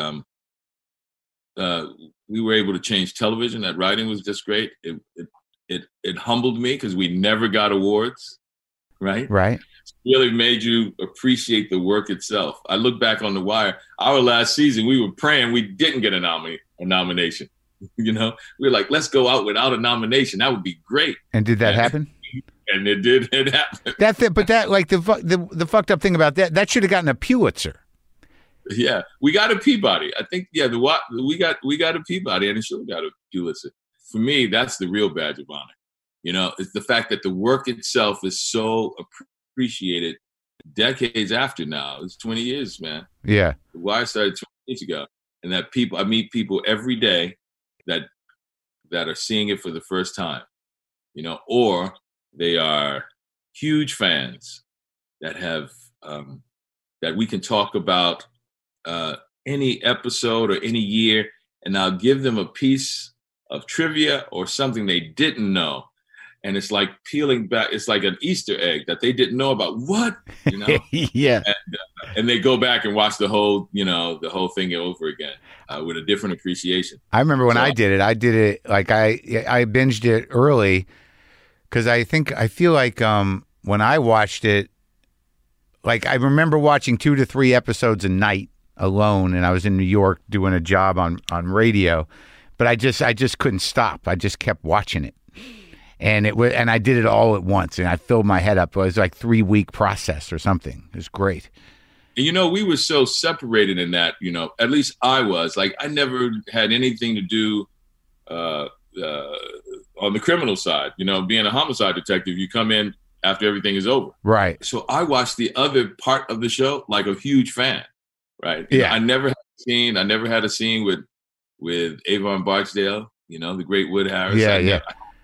Speaker 2: we were able to change television. That writing was just great. It humbled me because we never got awards, right?
Speaker 1: Right.
Speaker 2: It really made you appreciate the work itself. I look back on The Wire. Our last season, we were praying we didn't get a nomination. You know, we were like, let's go out without a nomination. That would be great.
Speaker 1: And did that happen?
Speaker 2: And it did. It happened.
Speaker 1: But the fucked up thing about that should have gotten a Pulitzer.
Speaker 2: Yeah, we got a Peabody. I think. Yeah, we got a Peabody, and it should have got a Pulitzer. For me, that's the real badge of honor. You know, it's the fact that the work itself is so appreciated decades after now. It's 20 years, man.
Speaker 1: Yeah.
Speaker 2: The Wire started 20 years ago, and that I meet people every day that are seeing it for the first time. You know, or they are huge fans that have that we can talk about any episode or any year, and I'll give them a piece of trivia or something they didn't know. And it's like peeling back. It's like an Easter egg that they didn't know about. What? You know?
Speaker 1: Yeah.
Speaker 2: And they go back and watch the whole thing over again with a different appreciation.
Speaker 1: I remember when I did it like I binged it early because I feel like when I watched it, like I remember watching 2 to 3 episodes a night alone, and I was in New York doing a job on radio, but I just couldn't stop. I just kept watching it. And and I did it all at once, and I filled my head up. It was like 3-week process or something. It was great.
Speaker 2: And, we were so separated in that, at least I was. Like, I never had anything to do on the criminal side. Being a homicide detective, you come in after everything is over.
Speaker 1: Right.
Speaker 2: So I watched the other part of the show like a huge fan, right?
Speaker 1: Yeah.
Speaker 2: I never had a scene with Avon Barksdale, the great Wood Harris.
Speaker 1: Yeah.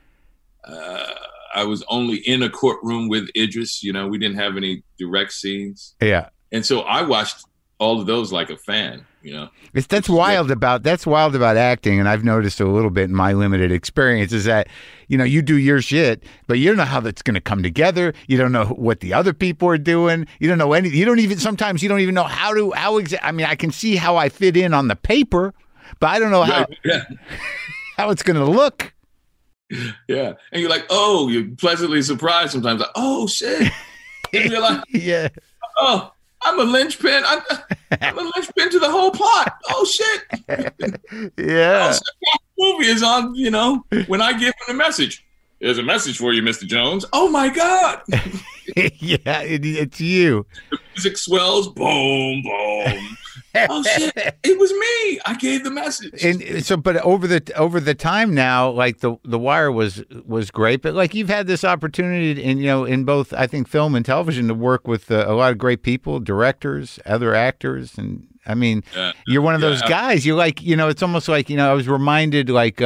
Speaker 2: I was only in a courtroom with Idris. We didn't have any direct scenes.
Speaker 1: Yeah.
Speaker 2: And so I watched all of those like a fan,
Speaker 1: That's wild about acting, and I've noticed a little bit in my limited experience is that, you do your shit, but you don't know how that's going to come together. You don't know what the other people are doing. You don't know anything. Sometimes you don't even know I mean, I can see how I fit in on the paper, but I don't know how it's going to look.
Speaker 2: Yeah. And you're like, oh, you're pleasantly surprised sometimes. Like, oh, shit. And you're like,
Speaker 1: yeah.
Speaker 2: Oh, I'm a linchpin. I'm a linchpin to the whole plot. Oh, shit.
Speaker 1: Yeah.
Speaker 2: Oh, so that movie is on, when I give him the message. There's a message for you, Mr. Jones. Oh, my God.
Speaker 1: Yeah, it's you.
Speaker 2: The music swells. Boom, boom. Oh shit! It was me. I gave the message.
Speaker 1: And so, but over the time now, like the Wire was great, but like you've had this opportunity in both, I think, film and television to work with a lot of great people, directors, other actors, and I mean, you're one of those guys. You're like, it's almost like I was reminded like,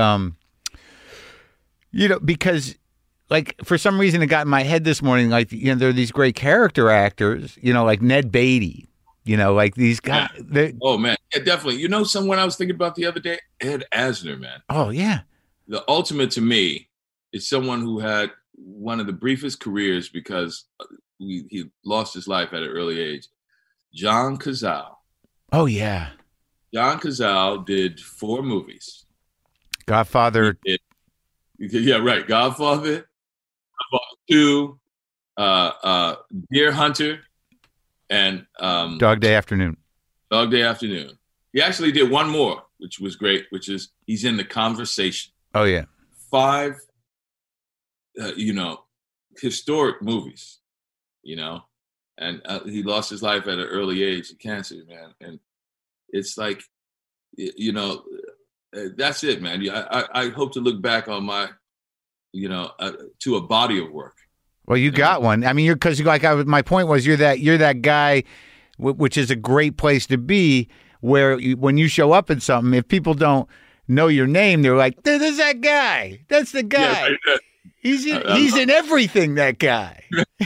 Speaker 1: because. Like, for some reason, it got in my head this morning, like, there are these great character actors, like Ned Beatty, like these guys.
Speaker 2: Yeah. Oh, man. Yeah, definitely. Someone I was thinking about the other day? Ed Asner, man.
Speaker 1: Oh, yeah.
Speaker 2: The ultimate to me is someone who had one of the briefest careers because he lost his life at an early age. John Cazale.
Speaker 1: Oh, yeah.
Speaker 2: John Cazale did 4 movies.
Speaker 1: Godfather.
Speaker 2: Yeah, right. Godfather. 2, Deer Hunter, and
Speaker 1: Dog Day Afternoon.
Speaker 2: Dog Day Afternoon. He actually did one more, which was great, which is he's in The Conversation.
Speaker 1: Oh, yeah.
Speaker 2: 5, historic movies, and he lost his life at an early age of cancer, man. And it's like, that's it, man. I hope to look back on my to a body of work.
Speaker 1: Well, you got one. I mean, because my point was you're that guy, which is a great place to be. Where when you show up in something, if people don't know your name, they're like, "There's that guy. That's the guy. Yeah, right. He's in everything. That guy."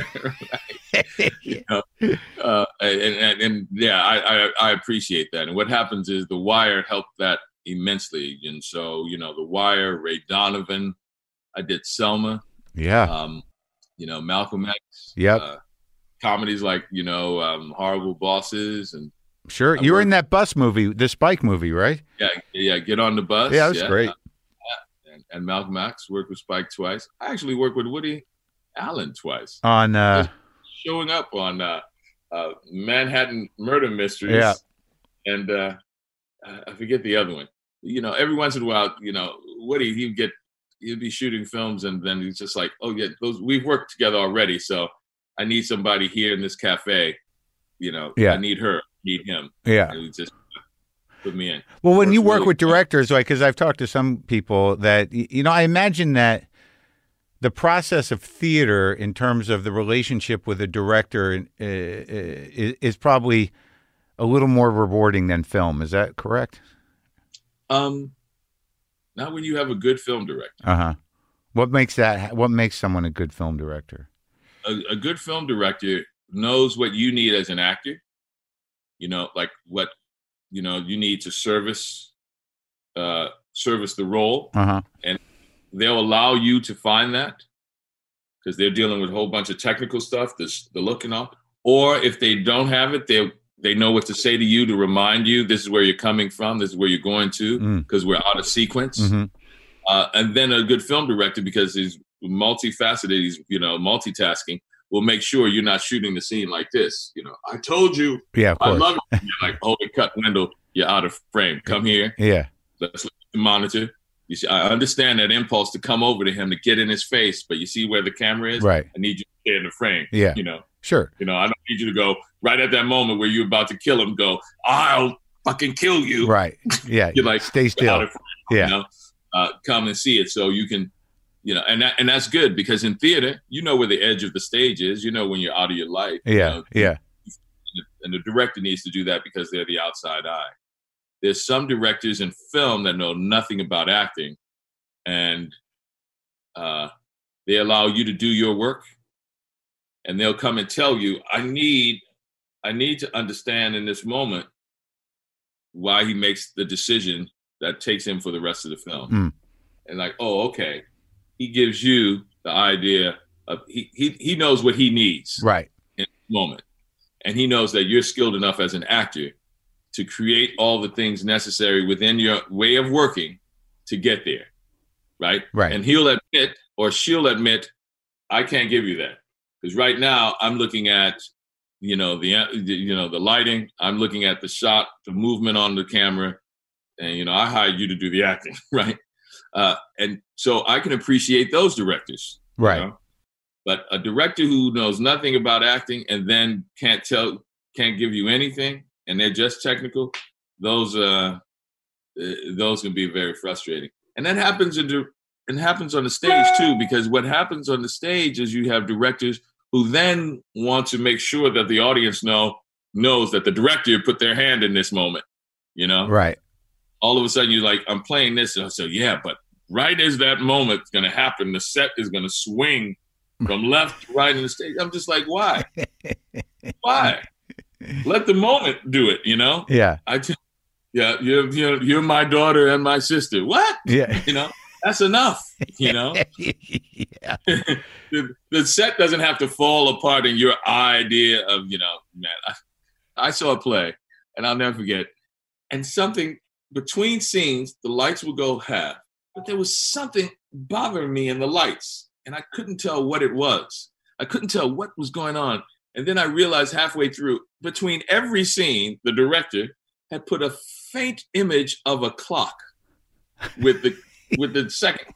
Speaker 2: I appreciate that. And what happens is The Wire helped that immensely. And so The Wire, Ray Donovan. I did Selma.
Speaker 1: Yeah.
Speaker 2: Malcolm X.
Speaker 1: Yep.
Speaker 2: Comedies like, Horrible Bosses. And
Speaker 1: sure. You were in that bus movie, the Spike movie, right?
Speaker 2: Yeah. Get on the Bus.
Speaker 1: Yeah, that's great.
Speaker 2: And Malcolm X, worked with Spike twice. I actually worked with Woody Allen twice.
Speaker 1: On
Speaker 2: showing up on Manhattan Murder Mysteries.
Speaker 1: Yeah.
Speaker 2: And I forget the other one. Every once in a while, Woody, he'd be shooting films, and then he's just like, "Oh yeah, we've worked together already, so I need somebody here in this cafe. I need her, need him.
Speaker 1: Yeah,
Speaker 2: and he just put me in."
Speaker 1: Well, when you work with directors, like, because I've talked to some people that I imagine that the process of theater, in terms of the relationship with a director, is probably a little more rewarding than film. Is that correct?
Speaker 2: Not when you have a good film director.
Speaker 1: Uh-huh. What makes someone a good film director?
Speaker 2: A good film director knows what you need as an actor. Like what, you need to service the role.
Speaker 1: Uh-huh.
Speaker 2: And they'll allow you to find that because they're dealing with a whole bunch of technical stuff, the look and all. Or if they don't have it, they know what to say to you to remind you, this is where you're coming from, this is where you're going to, because we're out of sequence.
Speaker 1: Mm-hmm.
Speaker 2: And then a good film director, because he's multifaceted, he's multitasking, will make sure you're not shooting the scene like this. I told you,
Speaker 1: yeah, of course.
Speaker 2: I love it. You're like, hold it, cut, Wendell, you're out of frame. Come here.
Speaker 1: Yeah.
Speaker 2: Let's look at the monitor. You see, I understand that impulse to come over to him to get in his face, but you see where the camera is?
Speaker 1: Right.
Speaker 2: I need you to stay in the frame.
Speaker 1: Yeah. Sure.
Speaker 2: I don't need you to go right at that moment where you're about to kill him, go, I'll fucking kill you.
Speaker 1: Right. Yeah.
Speaker 2: You're like,
Speaker 1: stay still.
Speaker 2: Frame, yeah. Come and see it so you can, and that's good because in theater, where the edge of the stage is, when you're out of your life.
Speaker 1: Yeah. Yeah.
Speaker 2: And the director needs to do that because they're the outside eye. There's some directors in film that know nothing about acting, and they allow you to do your work, and they'll come and tell you, I need to understand in this moment why he makes the decision that takes him for the rest of the film.
Speaker 1: Mm.
Speaker 2: And like, oh, okay. He gives you the idea of he knows what he needs
Speaker 1: right
Speaker 2: in the moment. And he knows that you're skilled enough as an actor to create all the things necessary within your way of working to get there. Right. And he'll admit, or she'll admit, I can't give you that. Because right now I'm looking at, the lighting, I'm looking at the shot, the movement on the camera, and, I hired you to do the acting. Right. And so I can appreciate those directors.
Speaker 1: Right.
Speaker 2: But a director who knows nothing about acting and then can't give you anything, and they're just technical, those can be very frustrating. And that happens on the stage too, because what happens on the stage is you have directors who then want to make sure that the audience knows that the director put their hand in this moment,
Speaker 1: Right.
Speaker 2: All of a sudden you're like, I'm playing this. And I said, yeah, but right as that moment's going to happen, the set is going to swing from left to right in the stage. I'm just like, why? Why? Let the moment do it,
Speaker 1: Yeah.
Speaker 2: You're my daughter and my sister. What?
Speaker 1: Yeah.
Speaker 2: That's enough, Yeah. The set doesn't have to fall apart in your idea of, man, I saw a play and I'll never forget. And something between scenes, the lights would go half, but there was something bothering me in the lights. And I couldn't tell what it was. I couldn't tell what was going on. And then I realized halfway through, between every scene, the director had put a faint image of a clock with the second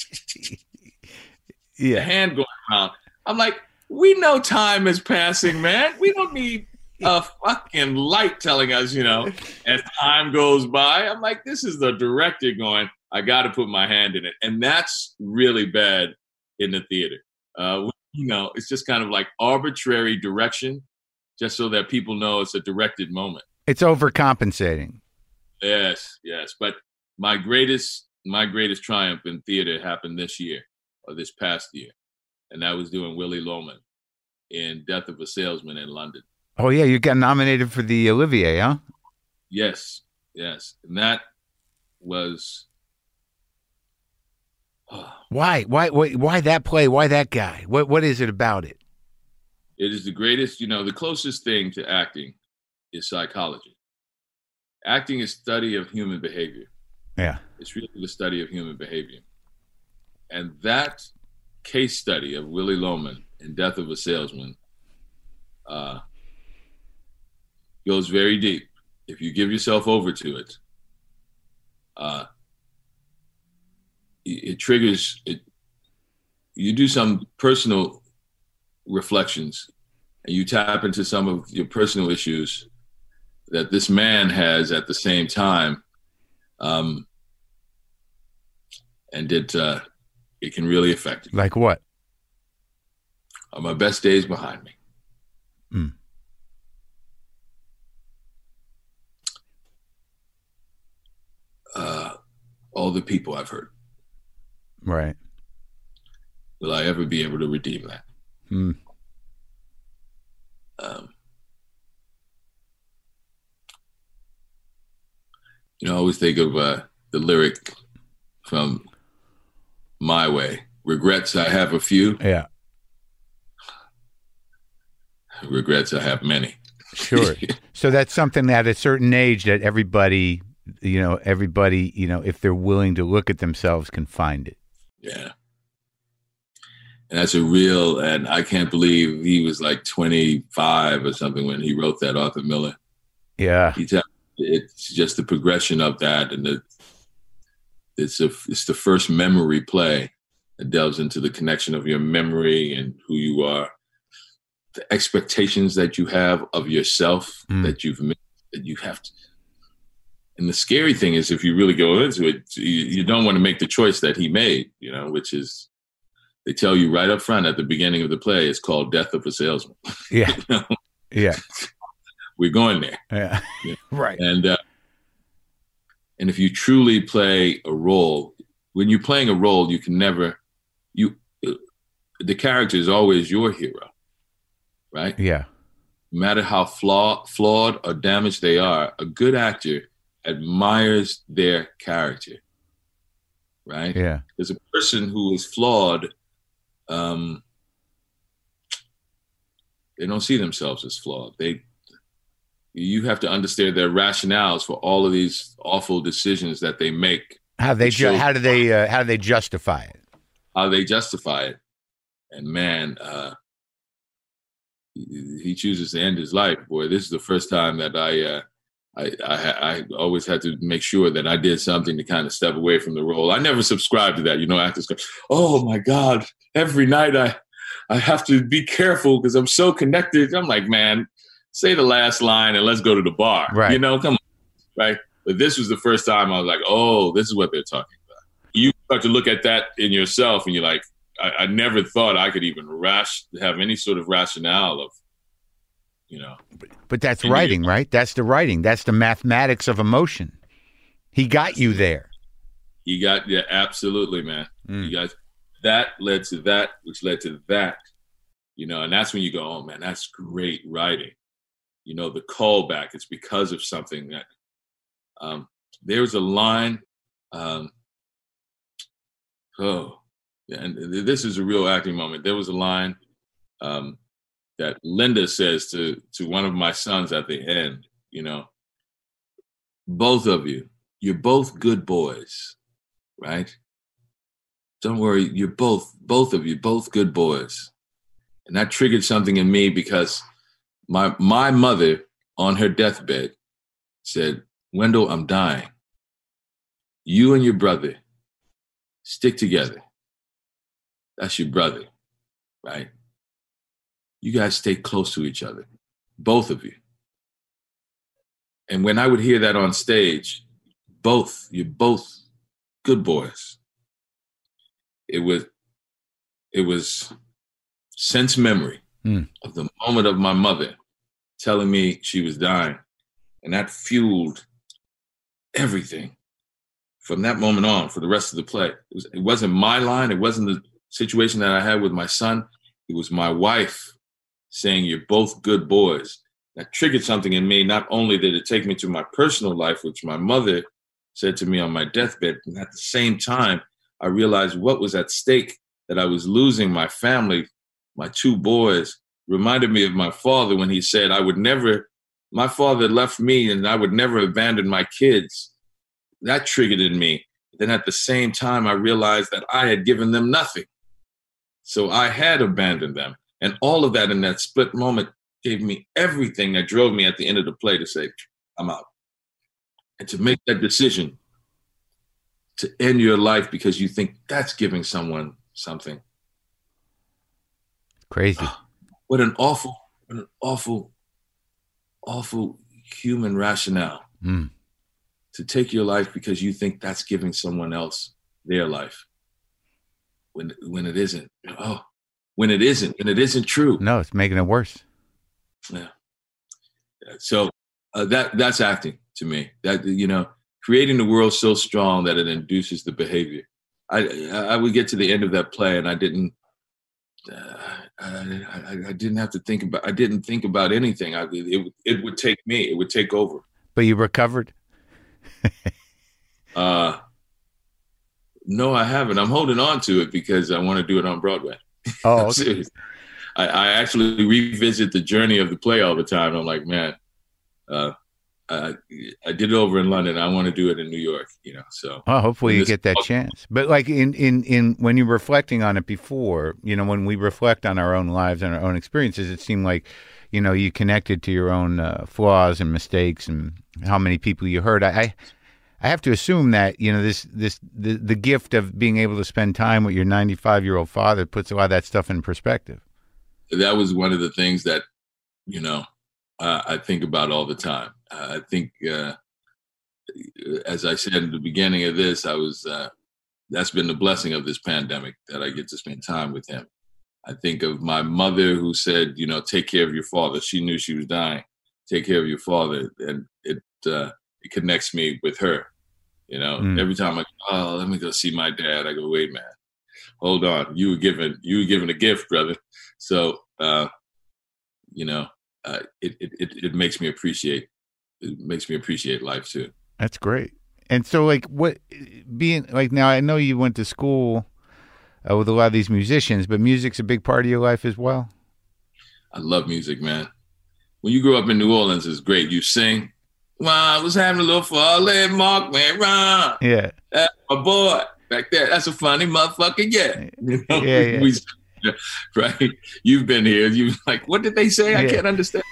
Speaker 2: the hand going around. I'm like, we know time is passing, man. We don't need a fucking light telling us, as time goes by. I'm like, this is the director going, I got to put my hand in it. And that's really bad in the theater. It's just kind of like arbitrary direction, just so that people know it's a directed moment.
Speaker 1: It's overcompensating.
Speaker 2: Yes. But my greatest triumph in theater happened this past year. And that was doing Willy Loman in Death of a Salesman in London.
Speaker 1: Oh yeah, you got nominated for the Olivier, huh?
Speaker 2: Yes. And that was
Speaker 1: Why that play? Why that guy? What is it about it?
Speaker 2: It is the greatest, the closest thing to acting is psychology. Acting is study of human behavior.
Speaker 1: Yeah.
Speaker 2: It's really the study of human behavior. And that case study of Willy Loman in Death of a Salesman goes very deep. If you give yourself over to it, it triggers it. You do some personal reflections and you tap into some of your personal issues that this man has at the same time. And it can really affect you.
Speaker 1: Like what?
Speaker 2: Are my best days behind me?
Speaker 1: Mm.
Speaker 2: All the people I've hurt.
Speaker 1: Right.
Speaker 2: Will I ever be able to redeem that?
Speaker 1: Mm.
Speaker 2: I always think of the lyric from My Way. Regrets, I have a few.
Speaker 1: Yeah.
Speaker 2: Regrets, I have many.
Speaker 1: Sure. So that's something that at a certain age that everybody, if they're willing to look at themselves, can find it.
Speaker 2: Yeah. And that's and I can't believe he was like 25 or something when he wrote that, Arthur Miller.
Speaker 1: Yeah.
Speaker 2: It's just the progression of that and it's the first memory play that delves into the connection of your memory and who you are, the expectations that you have of yourself that you've made, that you have to. And the scary thing is, if you really go into it, you don't want to make the choice that he made, which is, they tell you right up front at the beginning of the play, it's called Death of a Salesman.
Speaker 1: Yeah. Yeah.
Speaker 2: We're going there.
Speaker 1: Yeah. Right.
Speaker 2: And if you truly play a role, when you're playing a role, you can never, the character is always your hero, right?
Speaker 1: Yeah.
Speaker 2: No matter how flawed or damaged they are, a good actor admires their character, right?
Speaker 1: Yeah.
Speaker 2: There's a person who is flawed, they don't see themselves as flawed. You have to understand their rationales for all of these awful decisions that they make.
Speaker 1: How do they justify it?
Speaker 2: How they justify it, and man, he chooses to end his life. Boy, this is the first time that I always had to make sure that I did something to kind of step away from the role. I never subscribed to that. Actors go, "Oh my God, every night I have to be careful because I'm so connected." I'm like, man, say the last line and let's go to the bar.
Speaker 1: Right.
Speaker 2: Come on, right? But this was the first time I was like, oh, this is what they're talking about. You start to look at that in yourself and you're like, I never thought I could even have any sort of rationale of,
Speaker 1: But that's writing, right? That's the writing. That's the mathematics of emotion. He got you there.
Speaker 2: Yeah, absolutely, man. You guys, that led to that, which led to that, and that's when you go, oh man, that's great writing. The callback, it's because of something that, there's a line, and this is a real acting moment. There was a line that Linda says to one of my sons at the end, both of you, you're both good boys, right? Don't worry, you're both of you, both good boys. And that triggered something in me because my mother on her deathbed said, Wendell, I'm dying. You and your brother stick together. That's your brother, right? You guys stay close to each other, both of you. And when I would hear that on stage, you're both good boys. It was sense memory of the moment of my mother telling me she was dying. And that fueled everything from that moment on for the rest of the play. It wasn't my line. It wasn't the situation that I had with my son. It was my wife saying, you're both good boys. That triggered something in me. Not only did it take me to my personal life, which my mother said to me on my deathbed, and at the same time, I realized what was at stake, that I was losing my family, my two boys. Reminded me of my father when he said, my father left me and I would never abandon my kids. That triggered in me. Then at the same time, I realized that I had given them nothing. So I had abandoned them. And all of that in that split moment gave me everything that drove me at the end of the play to say, I'm out. And to make that decision to end your life because you think that's giving someone something.
Speaker 1: Crazy.
Speaker 2: What an awful human rationale to take your life because you think that's giving someone else their life when it isn't. When it isn't true.
Speaker 1: No, it's making it worse.
Speaker 2: Yeah. So that's acting to me. That creating the world so strong that it induces the behavior. I would get to the end of that play and I didn't have to think about. I didn't think about anything. It would take me. It would take over.
Speaker 1: But you recovered.
Speaker 2: No, I haven't. I'm holding on to it because I want to do it on Broadway.
Speaker 1: Oh,
Speaker 2: okay. I actually revisit the journey of the play all the time. I'm like, man, I did it over in London. I want to do it in New York. So.
Speaker 1: Oh, hopefully you get that chance. But like in when you're reflecting on it before, when we reflect on our own lives and our own experiences, it seemed like, you connected to your own flaws and mistakes and how many people you hurt. I I have to assume that, the gift of being able to spend time with your 95-year-old father puts a lot of that stuff in perspective.
Speaker 2: That was one of the things that, I think about all the time. I think, as I said in the beginning of this, that's been the blessing of this pandemic, that I get to spend time with him. I think of my mother who said, take care of your father. She knew she was dying. Take care of your father. And it connects me with her. Every time let me go see my dad, I go, wait, man, hold on. You were given a gift, brother. So, it makes me appreciate life too.
Speaker 1: That's great. And so, now I know you went to school with a lot of these musicians, but music's a big part of your life as well.
Speaker 2: I love music, man. When you grow up in New Orleans, it's great. You sing. Well, I was having a little fun. Let Mark, man, run.
Speaker 1: Yeah.
Speaker 2: That's my boy back there. That's a funny motherfucker. Yeah.
Speaker 1: Yeah.
Speaker 2: Right. You've been here. You like, what did they say? I can't understand.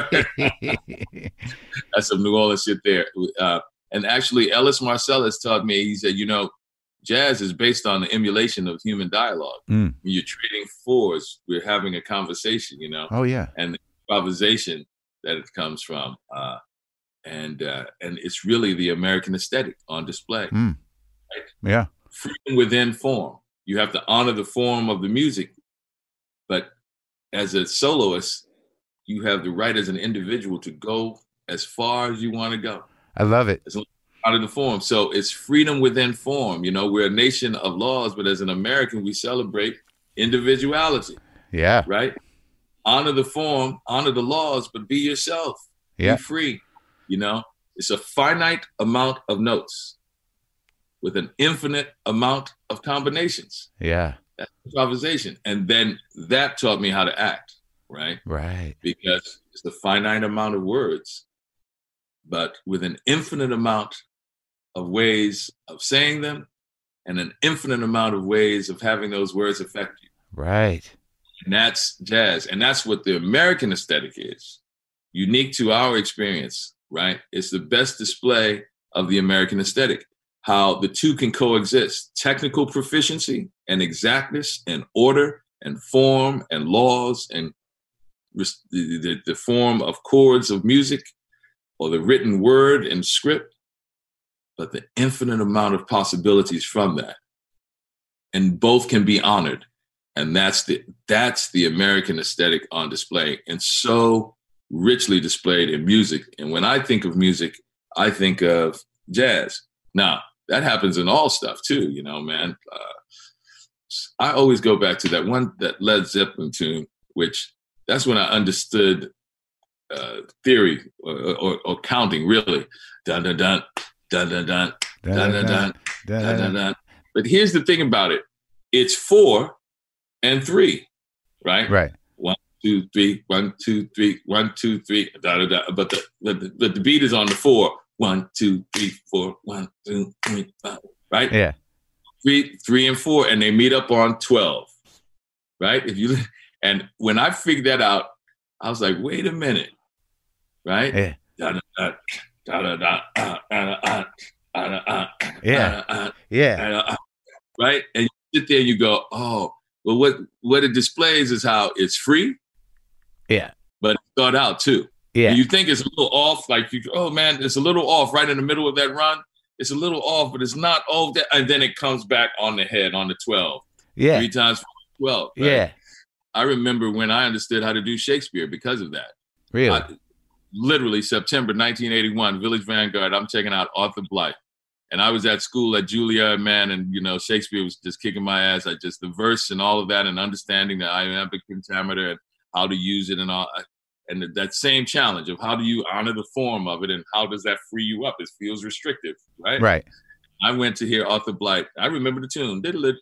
Speaker 2: That's some New Orleans shit there. And actually, Ellis Marsalis taught me, he said, jazz is based on the emulation of human dialogue. When you're trading fours, we're having a conversation,
Speaker 1: Oh, yeah.
Speaker 2: And the improvisation that it comes from. And it's really the American aesthetic on display. Right?
Speaker 1: Yeah.
Speaker 2: Freedom within form. You have to honor the form of the music. But as a soloist, you have the right as an individual to go as far as you want to go.
Speaker 1: I love it.
Speaker 2: As out of the form. So it's freedom within form. We're a nation of laws, but as an American, we celebrate individuality.
Speaker 1: Yeah.
Speaker 2: Right? Honor the form, honor the laws, but be yourself.
Speaker 1: Yeah.
Speaker 2: Be free. It's a finite amount of notes with an infinite amount of combinations.
Speaker 1: Yeah.
Speaker 2: That's improvisation. And then that taught me how to act, right?
Speaker 1: Right.
Speaker 2: Because it's a finite amount of words, but with an infinite amount of ways of saying them and an infinite amount of ways of having those words affect you.
Speaker 1: Right.
Speaker 2: And that's jazz. And that's what the American aesthetic is. Unique to our experience, right? It's the best display of the American aesthetic. How the two can coexist. Technical proficiency and exactness and order and form and laws and the form of chords of music or the written word and script, but the infinite amount of possibilities from that. And both can be honored. And that's the American aesthetic on display, and so richly displayed in music. And when I think of music, I think of jazz. Now, that happens in all stuff too, man. I always go back to that Led Zeppelin tune, which that's when I understood theory or counting, really. Dun dun dun dun dun dun dun dun dun dun dun. But here's the thing about it: it's 4 and 3, right?
Speaker 1: Right.
Speaker 2: 1, 2, 3, 1, 2, 3, 1, 2, 3, da da da. But the beat is on the 4. 1, 2, 3, 4, 1, 2, 3, 5. Right?
Speaker 1: Yeah.
Speaker 2: 3 and 4, and they meet up on 12. Right? And when I figured that out, I was like, wait a minute. Right?
Speaker 1: Yeah.
Speaker 2: Da da da da da da da.
Speaker 1: Yeah. Yeah.
Speaker 2: Right? And you sit there and you go, oh, well, what it displays is how it's free.
Speaker 1: Yeah.
Speaker 2: But it's thought out too.
Speaker 1: Yeah.
Speaker 2: And you think it's a little off, like oh man, it's a little off right in the middle of that run. It's a little off, but it's not off that, and then it comes back on the head on the 12.
Speaker 1: Yeah.
Speaker 2: 3 times 12. Right?
Speaker 1: Yeah.
Speaker 2: I remember when I understood how to do Shakespeare because of that.
Speaker 1: Really?
Speaker 2: Literally September 1981, Village Vanguard, I'm checking out Arthur Blythe. And I was at school at Juilliard, man, and Shakespeare was just kicking my ass. The verse and all of that, and understanding the iambic pentameter and how to use it and all. And that same challenge of how do you honor the form of it and how does that free you up? It feels restrictive, right?
Speaker 1: Right.
Speaker 2: I went to hear Arthur Blythe. I remember the tune.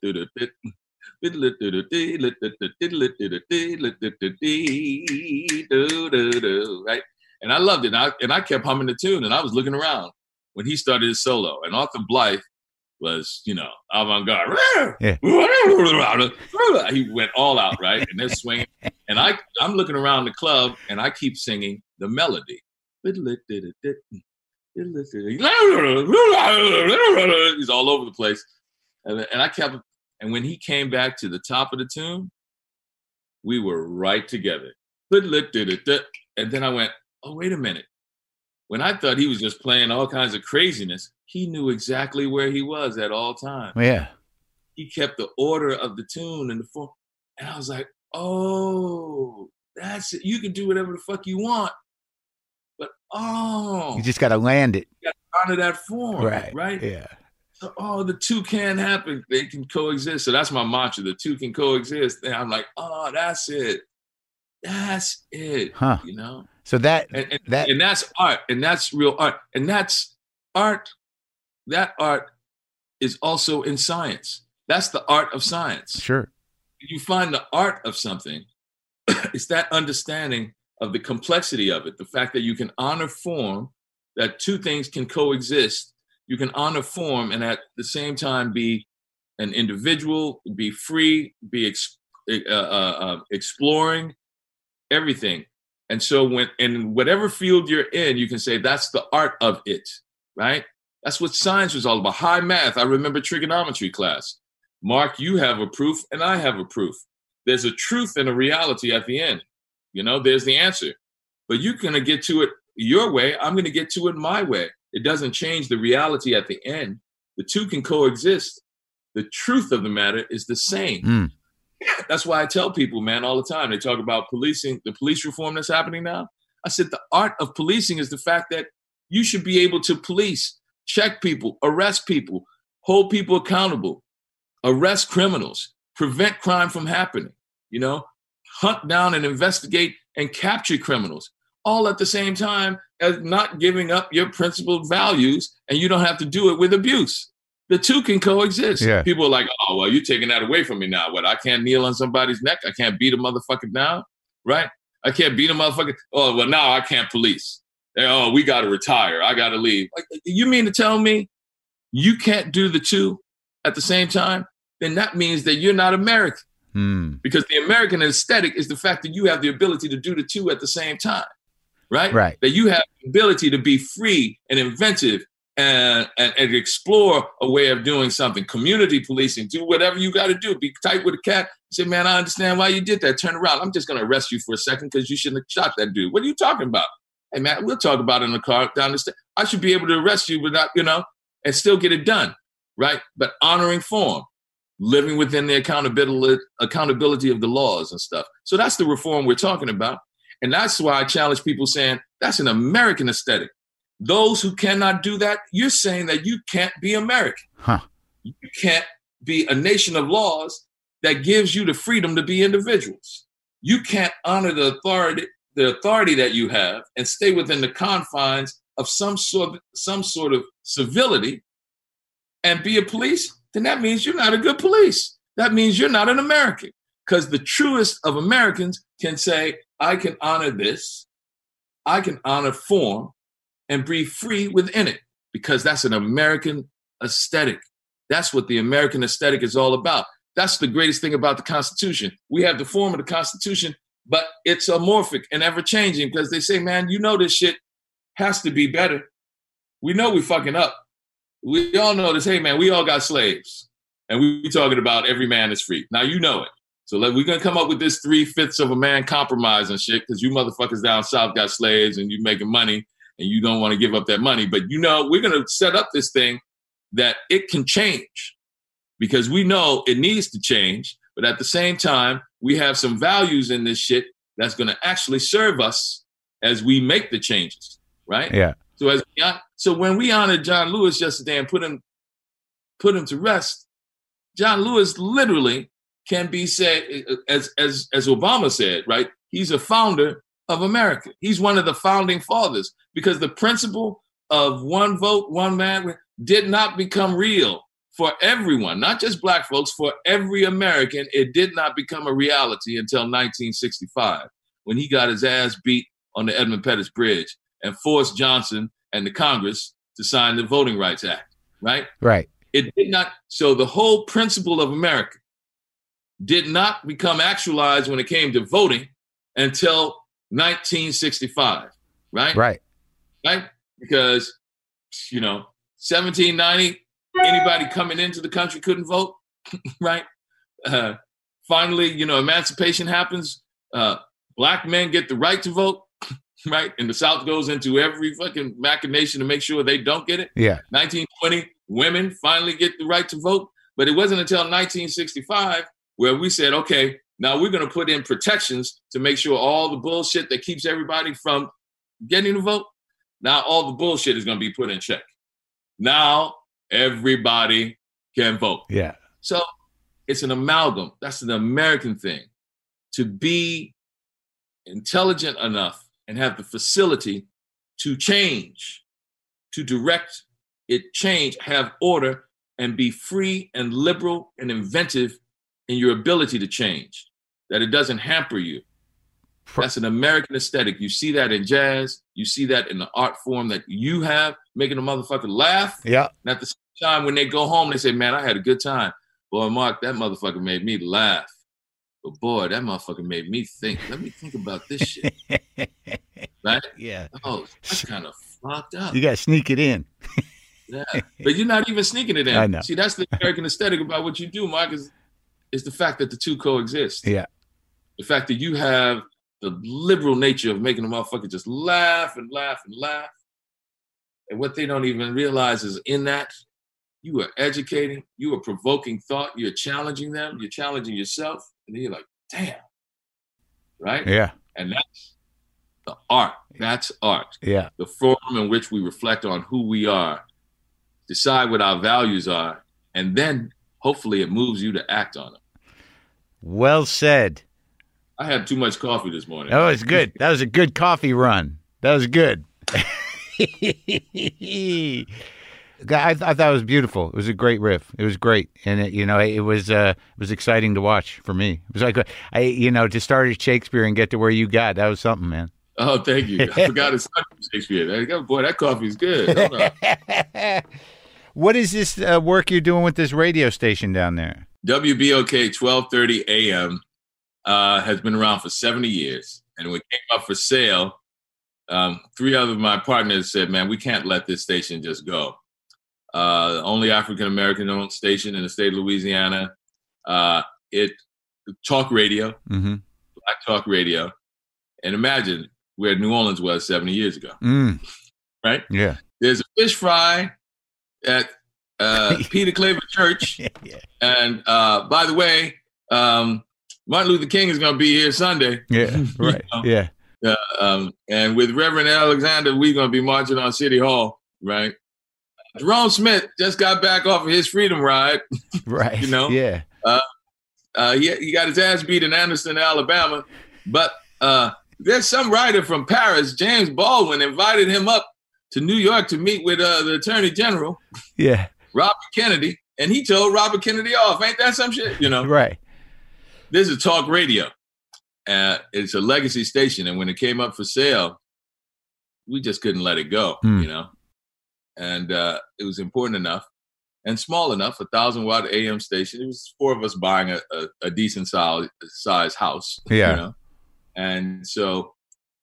Speaker 2: Right? And I loved it. And I kept humming the tune, and I was looking around when he started his solo. And Arthur Blythe was, avant-garde.
Speaker 1: Yeah.
Speaker 2: He went all out, right? And they're swinging. And I'm looking around the club, and I keep singing the melody. He's all over the place. And I kept, and when he came back to the top of the tune, we were right together. And then I went, oh, wait a minute. When I thought he was just playing all kinds of craziness, he knew exactly where he was at all times.
Speaker 1: Yeah.
Speaker 2: He kept the order of the tune and the form. And I was like, oh, that's it. You can do whatever the fuck you want. But,
Speaker 1: you just got to land it.
Speaker 2: You got to honor that form. Right?
Speaker 1: Yeah.
Speaker 2: So, the two can happen. They can coexist. So that's my mantra. The two can coexist. And I'm like, oh, that's it. That's it.
Speaker 1: Huh.
Speaker 2: You know?
Speaker 1: So that
Speaker 2: and that's art. And that's real art. And that's art. That art is also in science. That's the art of science.
Speaker 1: Sure.
Speaker 2: You find the art of something. It's that understanding of the complexity of it. The fact that you can honor form, that two things can coexist. You can honor form and at the same time be an individual, be free, be exploring everything. And so when in whatever field you're in, you can say that's the art of it, right? That's what science was all about. High math. I remember trigonometry class. Mark, you have a proof and I have a proof. There's a truth and a reality at the end. You know, there's the answer. But you're going to get to it your way. I'm going to get to it my way. It doesn't change the reality at the end. The two can coexist. The truth of the matter is the same. That's why I tell people, man, all the time. They talk about policing, the police reform that's happening now. I said the art of policing is the fact that you should be able to police, check people, arrest people, hold people accountable, arrest criminals, prevent crime from happening, you know, hunt down and investigate and capture criminals, all at the same time as not giving up your principled values, and you don't have to do it with abuse. The two can coexist.
Speaker 1: Yeah.
Speaker 2: People are like, oh, well, you're taking that away from me now. What, I can't kneel on somebody's neck? I can't beat a motherfucker down, right? I can't beat a motherfucker. Oh, well, now I can't police. Oh, we got to retire. I got to leave. Like, you mean to tell me you can't do the two at the same time? Then that means that you're not American. Because the American aesthetic is the fact that you have the ability to do the two at the same time, right?
Speaker 1: Right.
Speaker 2: That you have the ability to be free and inventive and explore a way of doing something. Community policing, do whatever you got to do. Be tight with a cat. Say, man, I understand why you did that. Turn around. I'm just going to arrest you for a second because you shouldn't have shot that dude. What are you talking about? Hey, man, we'll talk about it in the car down the stairs. I should be able to arrest you without, you know, and still get it done, right? But honoring form, living within the accountability of the laws and stuff. So that's the reform we're talking about. And that's why I challenge people saying that's an American aesthetic. Those who cannot do that, you're saying that you can't be American. You can't be a nation of laws that gives you the freedom to be individuals. You can't honor the authority that you have and stay within the confines of some sort of civility and be a police. Then that means you're not a good police. That means you're not an American. Because the truest of Americans can say, I can honor this, I can honor form, and be free within it. Because that's an American aesthetic. That's what the American aesthetic is all about. That's the greatest thing about the Constitution. We have the form of the Constitution, but it's amorphic and ever-changing because they say, man, you know this shit has to be better. We know we fucking up. We all know this. Hey, man, we all got slaves. And we talking about every man is free. Now, you know it. So we're going to come up with this 3/5 of a man compromise and shit because you motherfuckers down south got slaves and you making money and you don't want to give up that money. But, you know, we're going to set up this thing that it can change because we know it needs to change. But at the same time, we have some values in this shit that's going to actually serve us as we make the changes, right?
Speaker 1: Yeah.
Speaker 2: So when we honored John Lewis yesterday and put him to rest, John Lewis literally can be said, as Obama said, right? He's a founder of America. He's one of the founding fathers because the principle of one vote, one man did not become real for everyone, not just black folks, for every American. It did not become a reality until 1965 when he got his ass beat on the Edmund Pettus Bridge and forced Johnson and the Congress to sign the Voting Rights Act, right?
Speaker 1: Right.
Speaker 2: It did not. So the whole principle of America did not become actualized when it came to voting until 1965, right?
Speaker 1: Right.
Speaker 2: Right? Because 1790, anybody coming into the country couldn't vote, right? Finally, emancipation happens. Black men get the right to vote, right? And the South goes into every fucking machination to make sure they don't get it.
Speaker 1: Yeah.
Speaker 2: 1920, women finally get the right to vote. But it wasn't until 1965 where we said, okay, now we're going to put in protections to make sure all the bullshit that keeps everybody from getting the vote, now all the bullshit is going to be put in check. Now everybody can vote.
Speaker 1: Yeah.
Speaker 2: So it's an amalgam. That's an American thing. To be intelligent enough and have the facility to change, to direct it, change, have order, and be free and liberal and inventive in your ability to change, that it doesn't hamper you. That's an American aesthetic. You see that in jazz. You see that in the art form that you have, making a motherfucker laugh.
Speaker 1: Yeah.
Speaker 2: And at the same time, when they go home, they say, man, I had a good time. Boy, Mark, that motherfucker made me laugh. But boy, that motherfucker made me think. Let me think about this shit. Right?
Speaker 1: Yeah.
Speaker 2: Oh, that's kind of fucked up.
Speaker 1: You got to sneak it in.
Speaker 2: Yeah. But you're not even sneaking it in.
Speaker 1: I know.
Speaker 2: See, that's the American aesthetic about what you do, Mark, is the fact that the two coexist.
Speaker 1: Yeah.
Speaker 2: The fact that you have the liberal nature of making a motherfucker just laugh and laugh and laugh. And what they don't even realize is in that, you are educating, you are provoking thought, you're challenging them, you're challenging yourself. And then you're like, damn. Right?
Speaker 1: Yeah.
Speaker 2: And that's the art. That's art.
Speaker 1: Yeah.
Speaker 2: The form in which we reflect on who we are, decide what our values are, and then hopefully it moves you to act on them. Well
Speaker 1: said.
Speaker 2: I had too much coffee this morning.
Speaker 1: That was good. That was a good coffee run. That was good. I thought it was beautiful. It was a great riff. It was great, and it was exciting to watch for me. It was like to start at Shakespeare and get to where you got. That was something, man.
Speaker 2: Oh, thank you. I forgot it's Shakespeare. Boy, that coffee's good. Hold on.
Speaker 1: What is this work you're doing with this radio station down there?
Speaker 2: WBOK 1230 AM has been around for 70 years. And when it came up for sale, three other of my partners said, man, we can't let this station just go. Only African-American owned station in the state of Louisiana. Talk radio, black talk radio. And imagine where New Orleans was 70 years ago. Right?
Speaker 1: Yeah.
Speaker 2: There's a fish fry at Peter Claver Church.
Speaker 1: Yeah.
Speaker 2: And by the way, Martin Luther King is going to be here Sunday.
Speaker 1: Yeah, right. Yeah.
Speaker 2: And with Reverend Alexander, we're going to be marching on City Hall, right? Jerome Smith just got back off of his freedom ride.
Speaker 1: Right.
Speaker 2: Yeah. He got his ass beat in Anderson, Alabama. But there's some writer from Paris, James Baldwin, invited him up to New York to meet with the Attorney General.
Speaker 1: Yeah.
Speaker 2: Robert Kennedy. And he told Robert Kennedy off. Ain't that some shit?
Speaker 1: Right.
Speaker 2: This is talk radio. It's a legacy station. And when it came up for sale, we just couldn't let it go, And it was important enough and small enough, 1,000-watt AM station. It was four of us buying a decent size house.
Speaker 1: Yeah.
Speaker 2: And so,